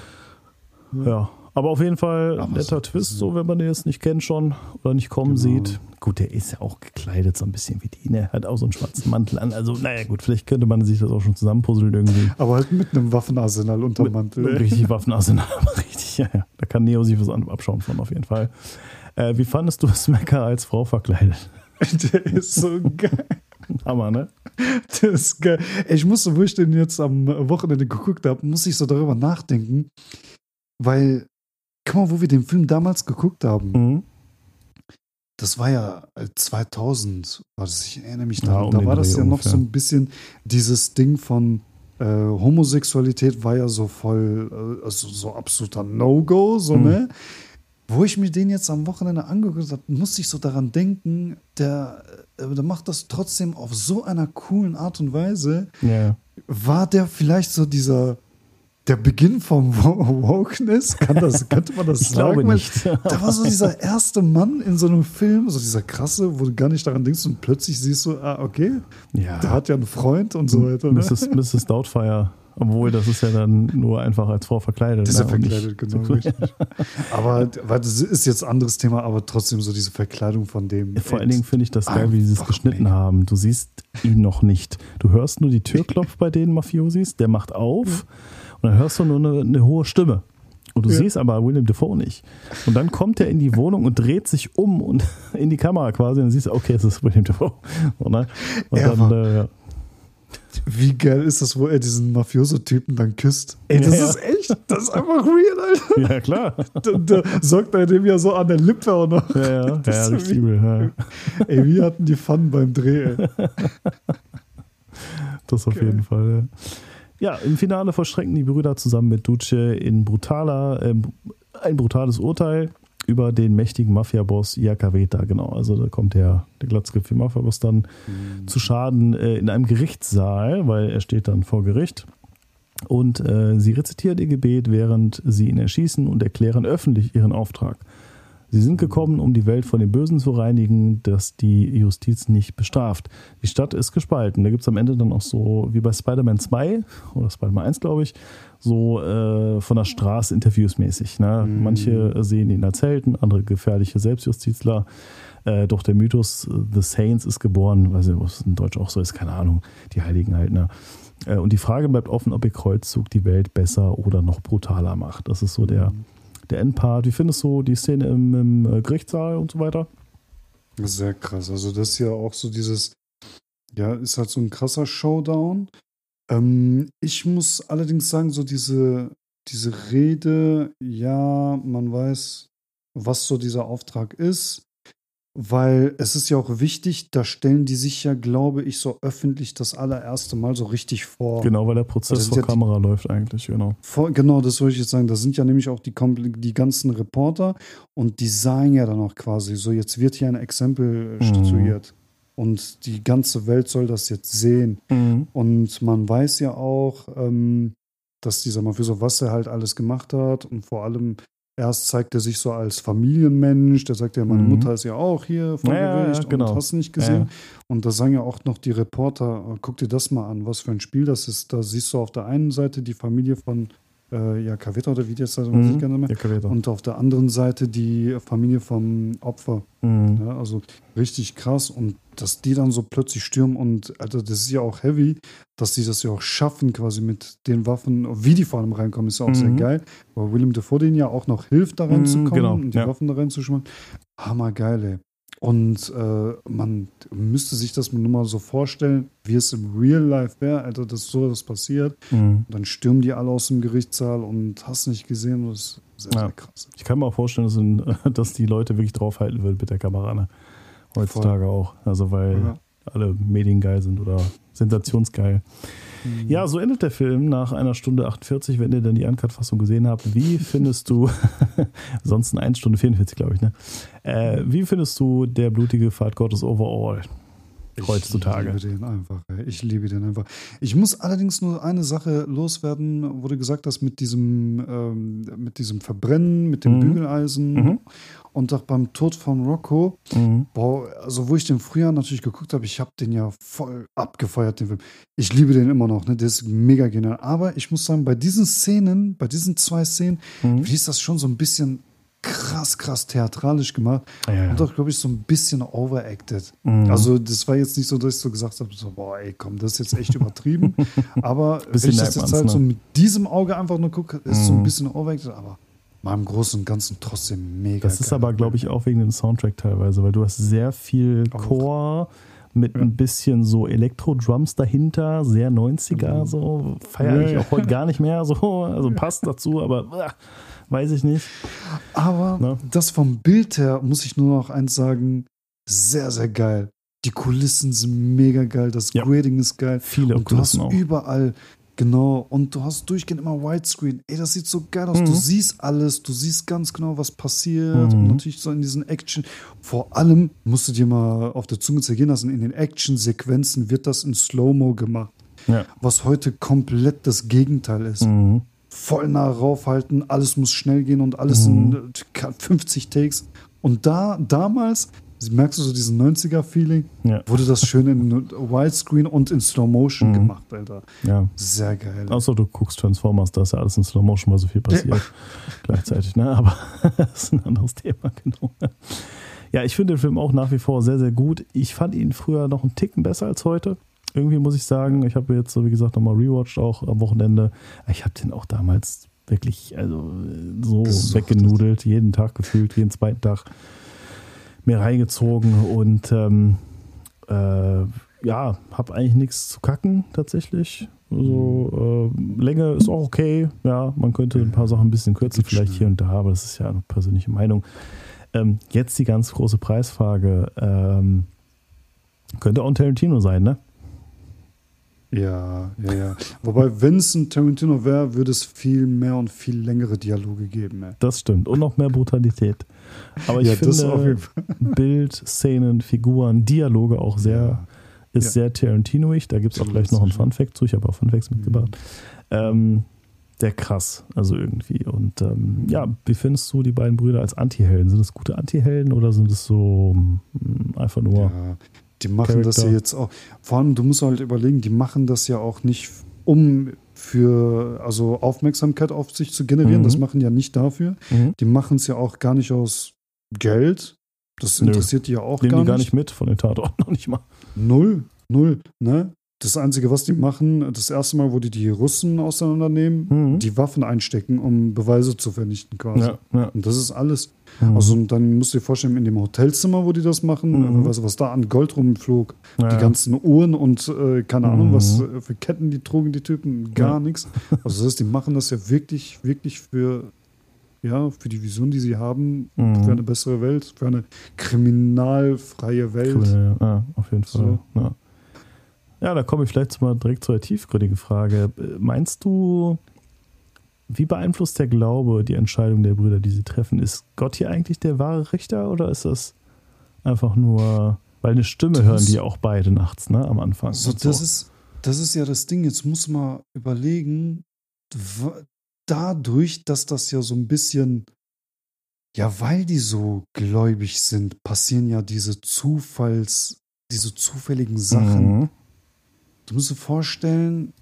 Ja. Aber auf jeden Fall ein netter Twist, so wenn man den jetzt nicht kennt schon oder nicht kommen sieht. Gut, der ist ja auch gekleidet so ein bisschen wie die, ne? Hat auch so einen schwarzen Mantel an. Also, naja gut, vielleicht könnte man sich das auch schon zusammenpuzzeln irgendwie. Aber halt mit einem Waffenarsenal unterm Mantel. Richtig Waffenarsenal, richtig, ja. Da kann Neo sich was abschauen von, auf jeden Fall. Wie fandest du Smacker als Frau verkleidet? Der ist so geil. Hammer, ne? Das ist geil. Ich musste, wo ich den jetzt am Wochenende geguckt habe, muss ich so darüber nachdenken, weil, guck mal, wo wir den Film damals geguckt haben, das war ja 2000, war das, ich erinnere mich daran, da war das ja noch so ein bisschen dieses Ding von Homosexualität war ja so voll, also so absoluter No-Go, so, ne? Wo ich mir den jetzt am Wochenende angeguckt habe, musste ich so daran denken, der macht das trotzdem auf so einer coolen Art und Weise. Ja. War der vielleicht so der Beginn vom Wokeness? Könnte man das ich sagen? Glaube nicht. Da war so dieser erste Mann in so einem Film, so dieser krasse, wo du gar nicht daran denkst und plötzlich siehst du, okay, der hat ja einen Freund und so weiter. Ne? Mrs. Doubtfire. Obwohl, das ist ja dann nur einfach als Frau verkleidet. Das ist ja verkleidet, genau, richtig. Aber das ist jetzt ein anderes Thema, aber trotzdem so diese Verkleidung von dem. Vor allen Dingen finde ich das geil, wie sie es geschnitten haben. Du siehst ihn noch nicht. Du hörst nur die Türklopf bei den Mafiosis, der macht auf und dann hörst du nur eine hohe Stimme. Und du siehst aber Willem Dafoe nicht. Und dann kommt er in die Wohnung und dreht sich um und in die Kamera quasi und dann siehst du, okay, es ist Willem Dafoe. Und dann wie geil ist das, wo er diesen Mafioso-Typen dann küsst? Ey, das ist echt, das ist einfach weird, Alter. Ja, klar. Da sorgt er dem ja so an der Lippe auch noch. Ja, richtig übel. Ja. Ey, wir hatten die Pfannen beim Dreh, ey. Das auf jeden Fall, ja. Im Finale vollstrecken die Brüder zusammen mit Duce ein brutales Urteil über den mächtigen Mafia-Boss Jacavetta, genau. Also da kommt der glatzköpfige Mafia-Boss dann zu Schaden in einem Gerichtssaal, weil er steht dann vor Gericht. Und sie rezitiert ihr Gebet, während sie ihn erschießen und erklären öffentlich ihren Auftrag. Sie sind gekommen, um die Welt von dem Bösen zu reinigen, das die Justiz nicht bestraft. Die Stadt ist gespalten. Da gibt es am Ende dann auch so, wie bei Spider-Man 2 oder Spider-Man 1, glaube ich, so von der Straße interviewsmäßig. Ne? Manche sehen ihn als Helden, andere gefährliche Selbstjustizler. Doch der Mythos The Saints ist geboren, weiß nicht, was in Deutsch auch so ist, keine Ahnung, die Heiligen halt. Ne? Und die Frage bleibt offen, ob ihr Kreuzzug die Welt besser oder noch brutaler macht. Das ist so der Endpart. Wie findest du die Szene im Gerichtssaal und so weiter? Sehr krass. Also das ist ja auch so dieses, ja, ist halt so ein krasser Showdown. Ich muss allerdings sagen, so diese Rede, ja, man weiß, was so dieser Auftrag ist. weil es ist ja auch wichtig, da stellen die sich ja, glaube ich, so öffentlich das allererste Mal so richtig vor. Genau, weil der Prozess Also vor ja Kamera läuft eigentlich, genau. Genau, das wollte ich jetzt sagen. Da sind ja nämlich auch die ganzen Reporter und die sagen ja dann auch quasi so, jetzt wird hier ein Exempel statuiert und die ganze Welt soll das jetzt sehen. Und man weiß ja auch, dass dieser Mafioso, was er halt alles gemacht hat und vor allem erst zeigt er sich so als Familienmensch, der sagt ja, meine Mutter ist ja auch hier vor Gericht genau. und hast nicht gesehen. Ja. Und da sagen ja auch noch die Reporter, guck dir das mal an, was für ein Spiel das ist. Da siehst du auf der einen Seite die Familie von Cavetta oder wie die jetzt heißt, weiß ich gar nicht mehr. Cavetta. Und auf der anderen Seite die Familie vom Opfer. Ja, also richtig krass. Und dass die dann so plötzlich stürmen und also das ist ja auch heavy, dass die das ja auch schaffen, quasi mit den Waffen, wie die vor allem reinkommen, ist ja auch sehr geil. Weil Willem Dafoe denen ja auch noch hilft, da reinzukommen genau, und die Waffen da reinzuschmeißen. Hammergeil, ey. Und man müsste sich das nur mal so vorstellen, wie es im Real Life wäre, Alter, dass sowas passiert. Und dann stürmen die alle aus dem Gerichtssaal und hast nicht gesehen. Das ist sehr, sehr krass. Ich kann mir auch vorstellen, dass die Leute wirklich draufhalten würden mit der Kamera, ne? Heutzutage auch. Also weil alle mediengeil sind oder sensationsgeil. Ja, so endet der Film nach 1 Stunde 48, wenn ihr dann die Uncut-Fassung gesehen habt. Wie findest du, sonst 1 Stunde 44, glaube ich, ne? Wie findest du der blutige Pfad Gottes overall heutzutage? Ich liebe den einfach, ey. Ich liebe den einfach. Ich muss allerdings nur eine Sache loswerden, wo du gesagt hast, mit diesem Verbrennen, mit dem Bügeleisen und auch beim Tod von Rocco. Boah, also wo ich den früher natürlich geguckt habe, ich habe den ja voll abgefeiert, den Film. Ich liebe den immer noch, ne? Der ist mega genial. Aber ich muss sagen, bei diesen 2 Szenen, ist das schon so ein bisschen krass theatralisch gemacht und auch, glaube ich, so ein bisschen overacted. Also das war jetzt nicht so, dass ich so gesagt habe, so, boah, ey, komm, das ist jetzt echt übertrieben. Aber wenn ich das jetzt halt so mit diesem Auge einfach nur gucke, ist so ein bisschen overacted, aber mal im Großen und Ganzen trotzdem mega Das ist aber, glaube ich, auch wegen dem Soundtrack teilweise, weil du hast sehr viel Chor mit ein bisschen so Elektro-Drums dahinter, sehr 90er, so feiere ich auch heute gar nicht mehr, so, also passt dazu, aber weiß ich nicht. Aber das vom Bild her, muss ich nur noch eins sagen, sehr, sehr geil. Die Kulissen sind mega geil, das Grading ist geil. Viele und du hast Kulissen auch. Überall, genau, und du hast durchgehend immer Widescreen. Ey, das sieht so geil aus. Du siehst alles, du siehst ganz genau, was passiert. Und natürlich so in diesen Action. Vor allem musst du dir mal auf der Zunge zergehen lassen, in den Action-Sequenzen wird das in Slow-Mo gemacht. Ja. Was heute komplett das Gegenteil ist. Voll nah raufhalten, alles muss schnell gehen und alles in 50 Takes. Und damals, merkst du so diesen 90er-Feeling, wurde das schön in Widescreen und in Slow-Motion gemacht, Alter. Ja. Sehr geil. Außer du guckst Transformers, da ist ja alles in Slow-Motion, weil so viel passiert gleichzeitig, ne? Aber das ist ein anderes Thema, genau. Ja, ich finde den Film auch nach wie vor sehr, sehr gut. Ich fand ihn früher noch einen Ticken besser als heute. Irgendwie muss ich sagen, ich habe jetzt, so wie gesagt, nochmal rewatcht auch am Wochenende. Ich habe den auch damals wirklich so weggenudelt, jeden Tag gefühlt, jeden zweiten Tag mir reingezogen und habe eigentlich nichts zu kacken tatsächlich. Also, Länge ist auch okay. Ja, man könnte ein paar Sachen ein bisschen kürzer vielleicht hier und da, aber das ist ja eine persönliche Meinung. Jetzt die ganz große Preisfrage. Könnte auch ein Tarantino sein, ne? Ja. Wobei, wenn es ein Tarantino wäre, würde es viel mehr und viel längere Dialoge geben. Ey. Das stimmt. Und noch mehr Brutalität. Aber ich finde, Bild, Szenen, Figuren, Dialoge auch sehr Tarantinoig. Da gibt es auch gleich noch einen Funfact zu. Ich habe auch Funfacts mitgebracht. Sehr krass, also irgendwie. Und wie findest du die beiden Brüder als Antihelden? Sind das gute Antihelden oder sind es so einfach nur... Ja. Die machen das ja jetzt auch, vor allem, du musst halt überlegen, die machen das ja auch nicht, um also Aufmerksamkeit auf sich zu generieren. Das machen die ja nicht dafür. Die machen es ja auch gar nicht aus Geld. Das interessiert die ja auch gar nicht. Nehmen die gar nicht mit von den Tatorten, noch nicht mal. Null, ne? Das Einzige, was die machen, das erste Mal, wo die Russen auseinandernehmen, die Waffen einstecken, um Beweise zu vernichten quasi. Ja. Und das ist alles. Also dann musst du dir vorstellen, in dem Hotelzimmer, wo die das machen, was da an Gold rumflog, die ganzen Uhren und keine Ahnung, was für Ketten die trugen, die Typen, gar nichts. Also das heißt, die machen das ja wirklich, wirklich für ja, für die Vision, die sie haben, Mhm. für eine bessere Welt, für eine kriminalfreie Welt. Cool, ja, auf jeden Fall. So. Ja. Ja, da komme ich vielleicht mal direkt zur tiefgründigen Frage. Meinst du, wie beeinflusst der Glaube die Entscheidung der Brüder, die sie treffen? Ist Gott hier eigentlich der wahre Richter oder ist das einfach nur, weil eine Stimme Das- hören die auch beide nachts, ne, am Anfang? So, und das ist ja das Ding. Jetzt muss man überlegen, dadurch, dass das ja so ein bisschen, ja, weil die so gläubig sind, passieren ja diese zufälligen Sachen. Mhm. Du musst dir vorstellen,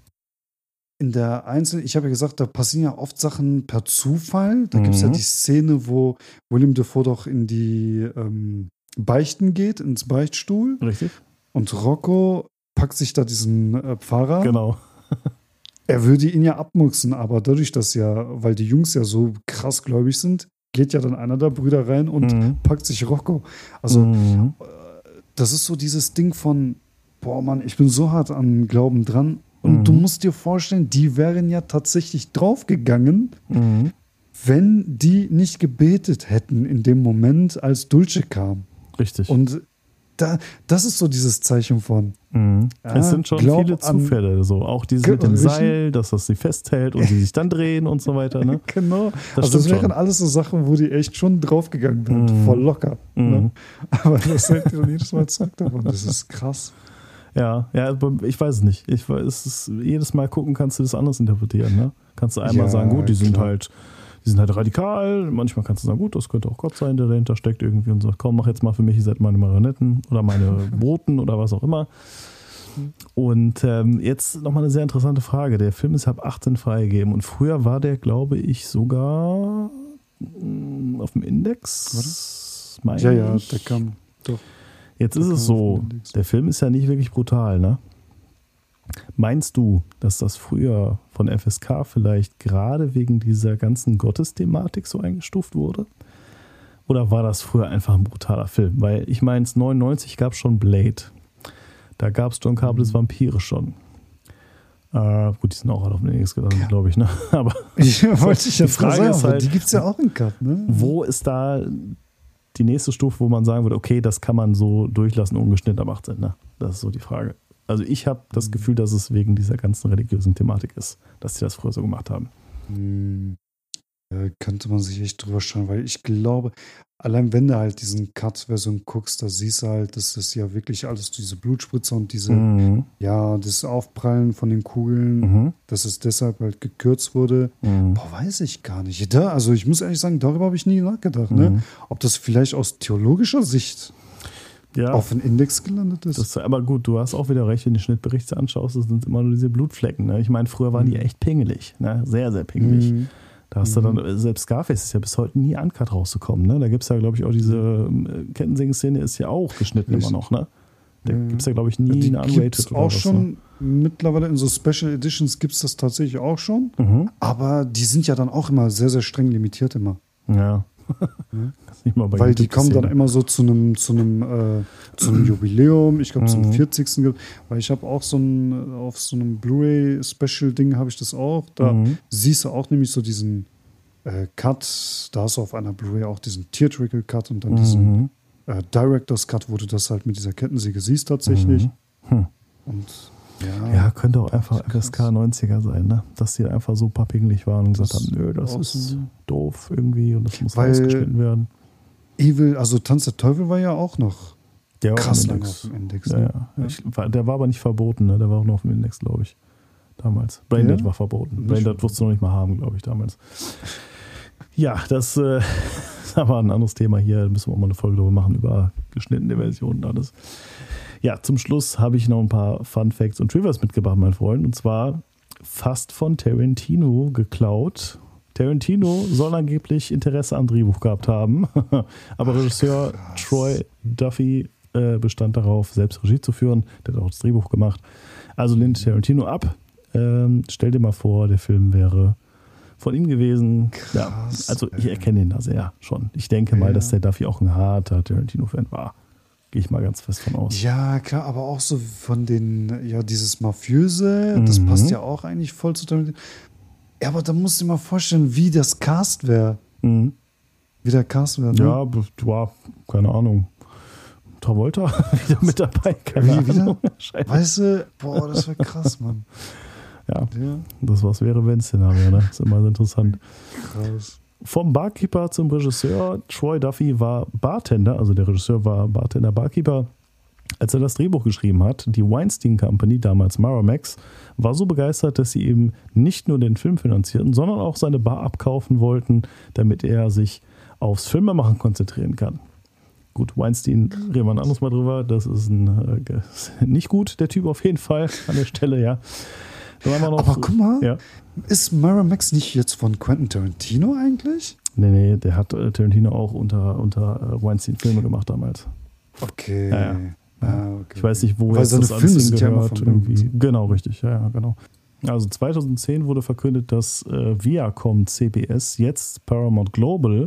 ich habe ja gesagt, da passieren ja oft Sachen per Zufall. Da gibt es ja Mhm. die Szene, wo William Dafoe doch in die Beichten geht, ins Beichtstuhl. Richtig? Und Rocco packt sich da diesen Pfarrer. Genau. Er würde ihn ja abmuchsen, aber dadurch, weil die Jungs ja so krass gläubig sind, geht ja dann einer der Brüder rein und Mhm. packt sich Rocco. Also, Mhm. das ist so dieses Ding von, boah, Mann, ich bin so hart am Glauben dran. Und Mhm. du musst dir vorstellen, die wären ja tatsächlich draufgegangen, Mhm. wenn die nicht gebetet hätten in dem Moment, als Dulce kam. Richtig. Und das ist so dieses Zeichen von, Mhm. Ja, Es sind schon glaub viele an- Zufälle, so auch dieses mit dem Richtig. Seil, dass das sie festhält und sie sich dann drehen und so weiter. Ne? genau. Das Also das stimmt wären schon. alles so Sachen, wo die echt schon draufgegangen wären, Mhm. voll locker. Mhm. Ne? Aber das hält dir jedes Mal zack davon. Das ist krass. Ja, ich weiß es nicht. Jedes Mal gucken kannst du das anders interpretieren. Ne? Kannst du einmal Ja, sagen, gut, die sind klar. halt radikal. Manchmal kannst du sagen, gut, das könnte auch Gott sein, der dahinter steckt irgendwie und sagt, komm, mach jetzt mal für mich, ihr seid meine Marionetten oder meine Boten oder was auch immer. Und jetzt nochmal eine sehr interessante Frage. Der Film ist ab 18 freigegeben und früher war der, glaube ich, sogar auf dem Index. Meine Ja, ich. der kam doch. Jetzt ist Der es kam auf so, den Index. der Film ist ja nicht wirklich brutal, ne? Meinst du, dass das früher von FSK vielleicht gerade wegen dieser ganzen Gottesthematik so eingestuft wurde? Oder war das früher einfach ein brutaler Film? Weil ich meine, 99 gab es schon Blade. Da gab es John Carpenters Vampire schon. Gut, die sind auch alle auf dem Index gelandet, glaube ich, ne? Aber Wollte ich die jetzt Frage mal sagen, ist aber halt, die gibt es ja auch in Cut, ne? wo ist da die nächste Stufe, wo man sagen würde, okay, das kann man so durchlassen, ungeschnitten ab 18, ne? Das ist so die Frage. Also ich habe das Gefühl, dass es wegen dieser ganzen religiösen Thematik ist, dass sie das früher so gemacht haben. Könnte man sich echt drüber schauen, weil ich glaube, allein wenn du halt diesen Cut-Version guckst, da siehst du halt, dass das ja wirklich alles diese Blutspritzer und diese, Mhm. ja, das Aufprallen von den Kugeln, Mhm. dass es deshalb halt gekürzt wurde. Mhm. Boah, weiß ich gar nicht. Also ich muss ehrlich sagen, darüber habe ich nie nachgedacht, ne? Mhm. Ob das vielleicht aus theologischer Sicht Ja, auf den Index gelandet ist. das, aber gut, du hast auch wieder recht, wenn du die Schnittberichte anschaust, das sind immer nur diese Blutflecken. Ne? Ich meine, früher waren die echt pingelig, ne? Sehr, sehr pingelig. Mhm. Da hast du dann, selbst Scarface ist ja bis heute nie uncut rausgekommen. Ne? Da gibt es ja, glaube ich, auch diese Kettensägen-Szene ist ja auch geschnitten Richtig. immer noch. Ne? Da Mhm. gibt es ja, glaube ich, nie Die eine gibt Unrated es oder auch was, schon, mittlerweile in so Special Editions gibt es das tatsächlich auch schon. Ne? Mhm. Aber die sind ja dann auch immer sehr, sehr streng limitiert immer. Ja. Mhm. Das ist nicht mal bei Weil die YouTube kommen dann gesehen. immer so zu einem Jubiläum, ich glaube zum Mhm. 40. Weil ich habe auch auf so einem Blu-ray-Special-Ding habe ich das auch. Da Mhm. siehst du auch nämlich so diesen Cut, da hast du auf einer Blu-ray auch diesen Theatrical-Cut und dann diesen Mhm. Director's Cut, wo du das halt mit dieser Kettensäge siehst tatsächlich. Mhm. Hm. Und Ja, könnte auch einfach krass. FSK 90er sein, ne? Dass die einfach so pappingelig waren und gesagt Das haben, nö, das auch ist so. doof irgendwie und das muss Weil- rausgeschnitten werden. Evil, also Tanz der Teufel war ja auch noch Der war krass auf dem lange Index. auf dem Index. Ja, ne? ja. Der war aber nicht verboten, ne? Der war auch noch auf dem Index, glaube ich. Damals. Braindead Ja? war verboten. Nicht Braindead verboten. wusstest du noch nicht mal haben, glaube ich, damals. Ja, das ist aber ein anderes Thema hier. Da müssen wir auch mal eine Folge darüber machen, über geschnittene Versionen und alles. Ja, zum Schluss habe ich noch ein paar Fun Facts und Trivias mitgebracht, mein Freund. Und zwar fast von Tarantino geklaut. Tarantino soll angeblich Interesse am Drehbuch gehabt haben. Aber Regisseur Troy Duffy bestand darauf, selbst Regie zu führen. Der hat auch das Drehbuch gemacht. Also lehnt Tarantino ab. Stell dir mal vor, der Film wäre von ihm gewesen. Ja, Krass, also ich ey. erkenne ihn da sehr schon. Ich denke mal, Ja. dass der Duffy auch ein harter Tarantino-Fan war. Gehe ich mal ganz fest von aus. Ja, klar, aber auch so von den, ja, dieses Mafiöse, das Mhm. passt ja auch eigentlich voll zu Tarantino. Ja, aber da musst du dir mal vorstellen, wie das Cast wäre. Mhm. Wie der Cast wird, ne? Ja, war, keine Ahnung. Travolta wieder mit dabei, keine Ahnung. Weißt du, boah, das wäre krass, Mann. Ja, das was wäre, wenn Szenario, ne? Ist immer so interessant. Krass. Vom Barkeeper zum Regisseur. Troy Duffy war Bartender, also der Regisseur war Bartender, Barkeeper. Als er das Drehbuch geschrieben hat, die Weinstein Company, damals Miramax, war so begeistert, dass sie eben nicht nur den Film finanzierten, sondern auch seine Bar abkaufen wollten, damit er sich aufs Filmemachen konzentrieren kann. Gut, Weinstein, reden wir ein anderes Mal drüber, das ist nicht gut, der Typ auf jeden Fall an der Stelle, ja. Dann haben wir noch, aber guck mal, ja. Ist Miramax nicht jetzt von Quentin Tarantino eigentlich? Nee, der hat Tarantino auch unter Weinstein Filme gemacht damals. Okay. Ja. Okay. Ich weiß nicht, wo weil jetzt seine das Filme alles sind ja immer hingehört. von Irgendwie. Genau, richtig. Ja, genau. Also 2010 wurde verkündet, dass Viacom CBS jetzt Paramount Global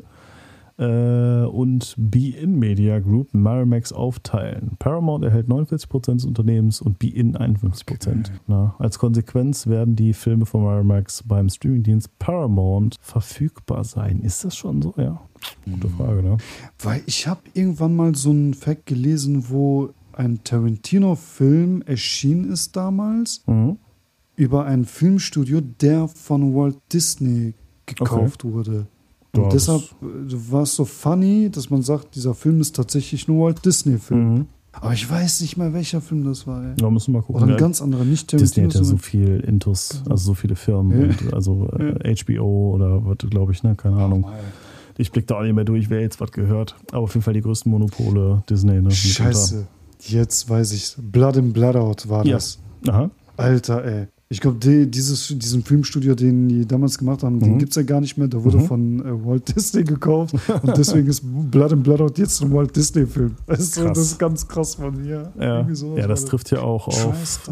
und Be-In Media Group Miramax aufteilen. Paramount erhält 49% des Unternehmens und Be-In 51%. Okay. Als Konsequenz werden die Filme von Miramax beim Streamingdienst Paramount verfügbar sein. Ist das schon so? Ja. Gute Frage, ne? Weil ich habe irgendwann mal so einen Fact gelesen, wo ein Tarantino-Film erschienen ist damals über ein Filmstudio, der von Walt Disney gekauft wurde. Und deshalb war es so funny, dass man sagt, dieser Film ist tatsächlich nur Walt Disney-Film. Aber ich weiß nicht mehr, welcher Film das war. Ey. Ja, müssen wir mal gucken. Oder ein ganz anderer, nicht Tarantino. Disney hat ja so viel Intus, also so viele Firmen. Und also HBO oder was, glaube ich, ne? Keine Ahnung. Ich blicke da auch nicht mehr durch, wer jetzt was gehört. Aber auf jeden Fall die größten Monopole Disney. Ne? Scheiße, jetzt weiß ich's. Blood in Blood Out war das. Aha. Alter, ey. Ich glaube, diesen Filmstudio, den die damals gemacht haben, den gibt es ja gar nicht mehr. Der wurde von Walt Disney gekauft. Und deswegen ist Blood in Blood Out jetzt ein Walt Disney-Film. Weißt du, das ist ganz krass von hier. Ja, das trifft ja auch auf.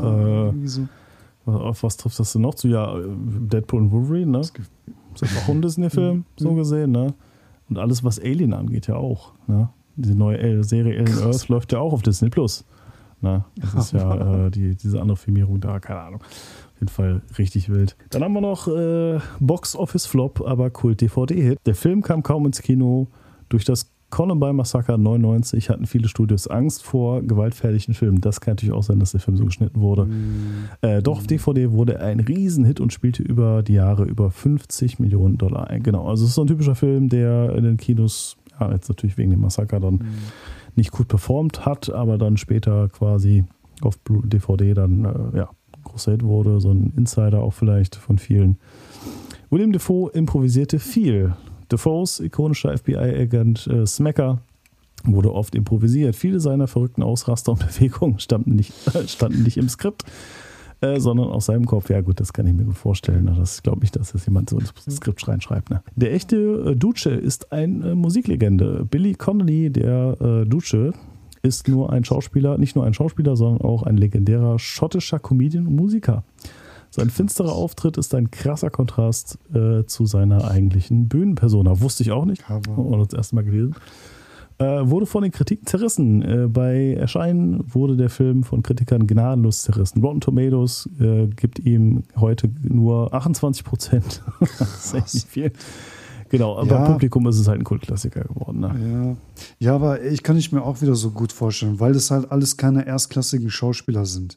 Auf was trifft das denn noch zu? Ja, Deadpool und Wolverine, ne? Das ist auch ein Disney-Film, so gesehen, ne? Und alles, was Alien angeht, ja auch. Ne? Diese neue Serie Alien Earth läuft ja auch auf Disney Plus. Ne? Das ist ja diese andere Filmierung da, keine Ahnung. Auf jeden Fall richtig wild. Dann haben wir noch Box Office Flop, aber Kult-DVD-Hit. Der Film kam kaum ins Kino. Durch das Columbine Massaker 99 hatten viele Studios Angst vor gewaltfertigen Filmen. Das kann natürlich auch sein, dass der Film so geschnitten wurde. Doch auf DVD wurde er ein Riesenhit und spielte über die Jahre über $50 Millionen ein. Genau, also es ist so ein typischer Film, der in den Kinos, ja, jetzt natürlich wegen dem Massaker dann nicht gut performt hat, aber dann später quasi auf DVD dann großer Hit wurde. So ein Insider auch vielleicht von vielen. William Dafoe improvisierte viel. Dafoes ikonischer FBI-Agent Smacker wurde oft improvisiert. Viele seiner verrückten Ausraster und Bewegungen standen nicht im Skript, sondern aus seinem Kopf. Ja gut, das kann ich mir gut vorstellen. Das glaube ich, dass das jemand so ins Skript reinschreibt. Ne? Der echte Duce ist eine Musiklegende. Billy Connolly, der Duce, ist nicht nur ein Schauspieler, sondern auch ein legendärer schottischer Comedian und Musiker. Sein finsterer Auftritt ist ein krasser Kontrast zu seiner eigentlichen Bühnenpersona. Wusste ich auch nicht. Haben wir das erste Mal gelesen. Wurde von den Kritiken zerrissen. Bei Erscheinen wurde der Film von Kritikern gnadenlos zerrissen. Rotten Tomatoes gibt ihm heute nur 28%. Das ist echt nicht viel. Genau, aber beim Publikum ist es halt ein Kultklassiker geworden. Ne? Ja, aber ich kann ich mir auch wieder so gut vorstellen, weil das halt alles keine erstklassigen Schauspieler sind.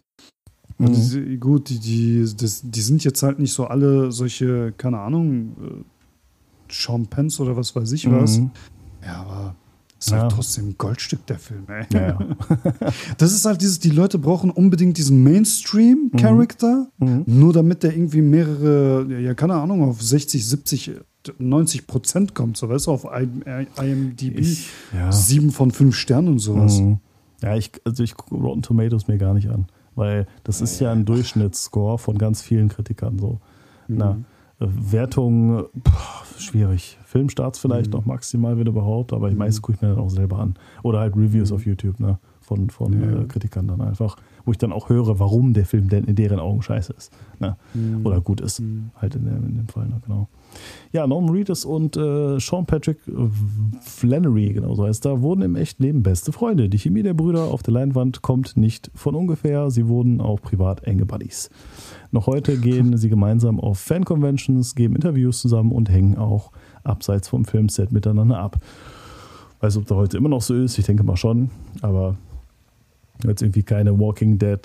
Die sind jetzt halt nicht so alle solche, keine Ahnung, Sean Pence oder was weiß ich was. Ja, aber es ist halt trotzdem ein Goldstück, der Film, ey. Ja. Das ist halt die Leute brauchen unbedingt diesen Mainstream-Charakter, nur damit der irgendwie mehrere, keine Ahnung, auf 60, 70, 90% kommt, so weißt du, auf IMDb 7 von 5 Sternen und sowas. Ja, ich gucke Rotten Tomatoes mir gar nicht an. Weil das ist ja ein Durchschnittsscore von ganz vielen Kritikern so. Wertung, schwierig. Filmstarts vielleicht noch maximal, wenn überhaupt, aber meistens gucke ich mir dann auch selber an. Oder halt Reviews auf YouTube, ne? Von Kritikern dann einfach. wo ich dann auch höre, warum der Film denn in deren Augen scheiße ist. Ne? Oder gut ist, halt in dem Fall, ne? Genau. Ja, Norman Reedus und Sean Patrick Flannery, genau so heißt er, wurden im echten Leben beste Freunde. Die Chemie der Brüder auf der Leinwand kommt nicht von ungefähr. Sie wurden auch privat enge Buddies. Noch heute gehen sie gemeinsam auf Fan-Conventions, geben Interviews zusammen und hängen auch abseits vom Filmset miteinander ab. Weiß, ob das heute immer noch so ist, ich denke mal schon, aber jetzt irgendwie keine Walking Dead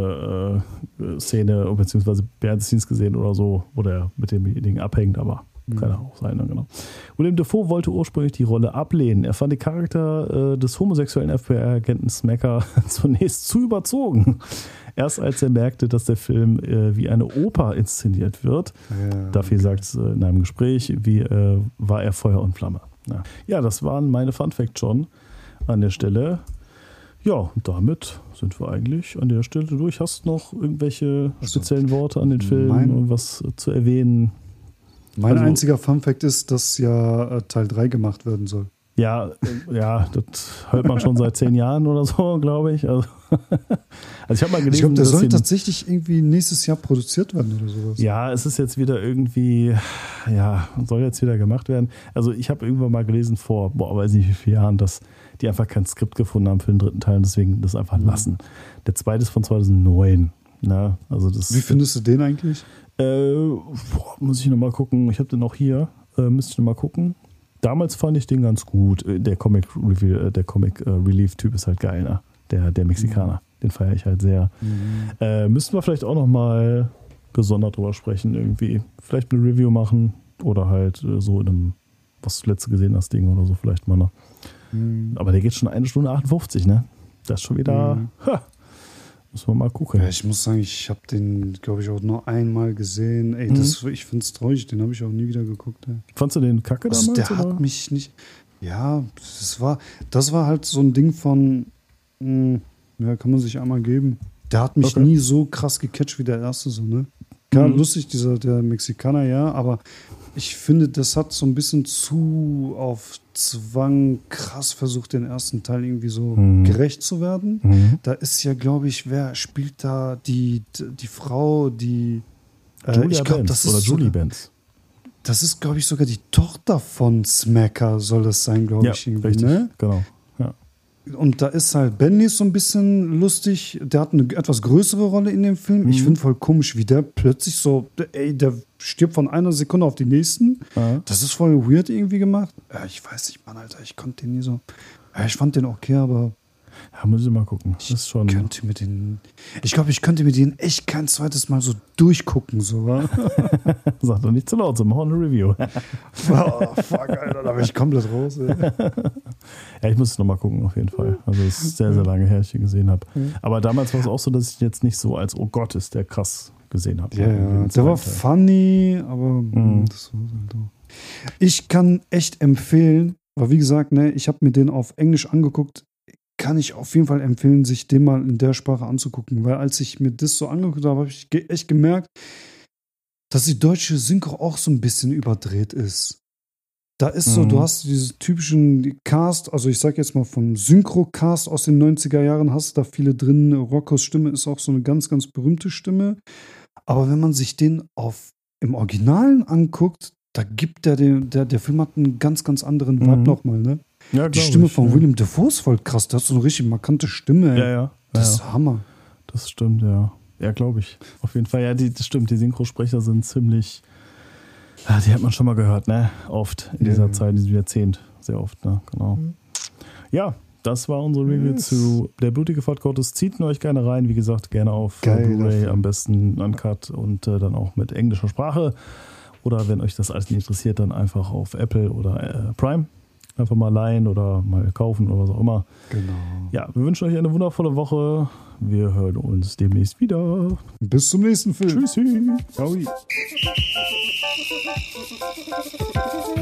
Szene beziehungsweise Behind the Scenes gesehen oder so, wo der mit dem Ding abhängt, aber kann auch sein, ne? Genau. William Dafoe wollte ursprünglich die Rolle ablehnen. Er fand den Charakter des homosexuellen FBI-Agenten Smacker zunächst zu überzogen. Erst als er merkte, dass der Film wie eine Oper inszeniert wird, Duffy sagt es in einem Gespräch, war er Feuer und Flamme. Ja, das waren meine Fun Facts schon an der Stelle. Ja, und damit sind wir eigentlich an der Stelle durch. Hast du noch irgendwelche speziellen Worte an den Film, was zu erwähnen? Mein einziger Funfact ist, dass ja Teil 3 gemacht werden soll. Ja, das hört man schon seit 10 Jahren oder so, glaube ich. Also ich habe mal gelesen, ich glaube, der soll tatsächlich irgendwie nächstes Jahr produziert werden oder sowas. Ja, es ist jetzt wieder irgendwie, soll jetzt wieder gemacht werden. Also ich habe irgendwann mal gelesen vor, weiß nicht wie vielen Jahren, dass die einfach kein Skript gefunden haben für den 3. Teil und deswegen das einfach lassen. Der 2. ist von 2009. Na, also das, wie findest du den eigentlich? Muss ich nochmal gucken. Ich habe den auch hier. Müsste ich nochmal gucken. Damals fand ich den ganz gut. Der Comic Relief-Typ ist halt geil, ne? Der Mexikaner. Den feiere ich halt sehr. Müssten wir vielleicht auch nochmal gesondert drüber sprechen irgendwie. Vielleicht eine Review machen oder halt so in einem, was du letzte gesehen hast, Ding oder so vielleicht mal noch. Aber der geht schon 1 Stunde 58, ne? Das ist schon wieder, müssen wir mal gucken. Ja, ich muss sagen, ich habe den, glaube ich, auch nur einmal gesehen. Ey, ich finde es traurig, den habe ich auch nie wieder geguckt. Ey. Fandst du den kacke damals? Der hat mich nicht, ja, das war halt so ein Ding von, ja, kann man sich einmal geben. Der hat mich nie so krass gecatcht wie der erste, so, ne? Klar, lustig, der Mexikaner, ja, aber ich finde, das hat so ein bisschen zu auf Zwang krass versucht, den ersten Teil irgendwie so gerecht zu werden. Da ist ja, glaube ich, wer spielt da die Frau, die Julia Benz oder Julie Benz. Das ist, glaube ich, sogar die Tochter von Smacker, soll das sein, glaube ich, irgendwie, richtig, ne? Genau. Ja. Und da ist halt Benny so ein bisschen lustig. Der hat eine etwas größere Rolle in dem Film. Ich finde voll komisch, wie der plötzlich so, der stirbt von einer Sekunde auf die nächsten. Das ist voll weird irgendwie gemacht. Ich weiß nicht, Mann, Alter, ich konnte den nie so. Ich fand den okay, aber. Ja, muss ich mal gucken. Das ist schon. Ich glaube, ich könnte mir den echt kein zweites Mal so durchgucken, so, wa? Sag doch nicht zu laut, so machen wir eine Review. Oh, fuck, Alter, da bin ich komplett raus, ey. Ja, ich muss es nochmal gucken, auf jeden Fall. Also, es ist sehr, sehr lange her, ich ihn gesehen habe. Aber damals war es auch so, dass ich ihn jetzt nicht so als, oh Gott, ist der krass gesehen habe. Ja, der war funny, aber das war halt auch. Ich kann echt empfehlen, aber wie gesagt, ne, ich habe mir den auf Englisch angeguckt. Kann ich auf jeden Fall empfehlen, sich den mal in der Sprache anzugucken. Weil als ich mir das so angeguckt habe, habe ich echt gemerkt, dass die deutsche Synchro auch so ein bisschen überdreht ist. Da ist so, du hast diese typischen Cast, also ich sag jetzt mal vom Synchro-Cast aus den 90er Jahren, hast du da viele drin. Roccos Stimme ist auch so eine ganz, ganz berühmte Stimme. Aber wenn man sich den im Originalen anguckt, da gibt der Film hat einen ganz, ganz anderen Vibe nochmal, ne? Ja, die Stimme von William Dafoe ist voll krass. Der hat so eine richtig markante Stimme. Ey. Ja. Das ist Hammer. Das stimmt, ja. Ja, glaube ich. Auf jeden Fall. Ja, das stimmt. Die Synchrosprecher sind ziemlich. Ja, die hat man schon mal gehört, ne? Oft in dieser Zeit, in diesem Jahrzehnt. Sehr oft, ne? Genau. Ja, das war unsere Review zu Der blutige Pfad Gottes. Zieht ihn euch gerne rein. Wie gesagt, gerne auf Blu-ray, am besten uncut und dann auch mit englischer Sprache. Oder wenn euch das alles nicht interessiert, dann einfach auf Apple oder Prime. Einfach mal leihen oder mal kaufen oder was auch immer. Genau. Ja, wir wünschen euch eine wundervolle Woche. Wir hören uns demnächst wieder. Bis zum nächsten Film. Tschüssi. Ciao.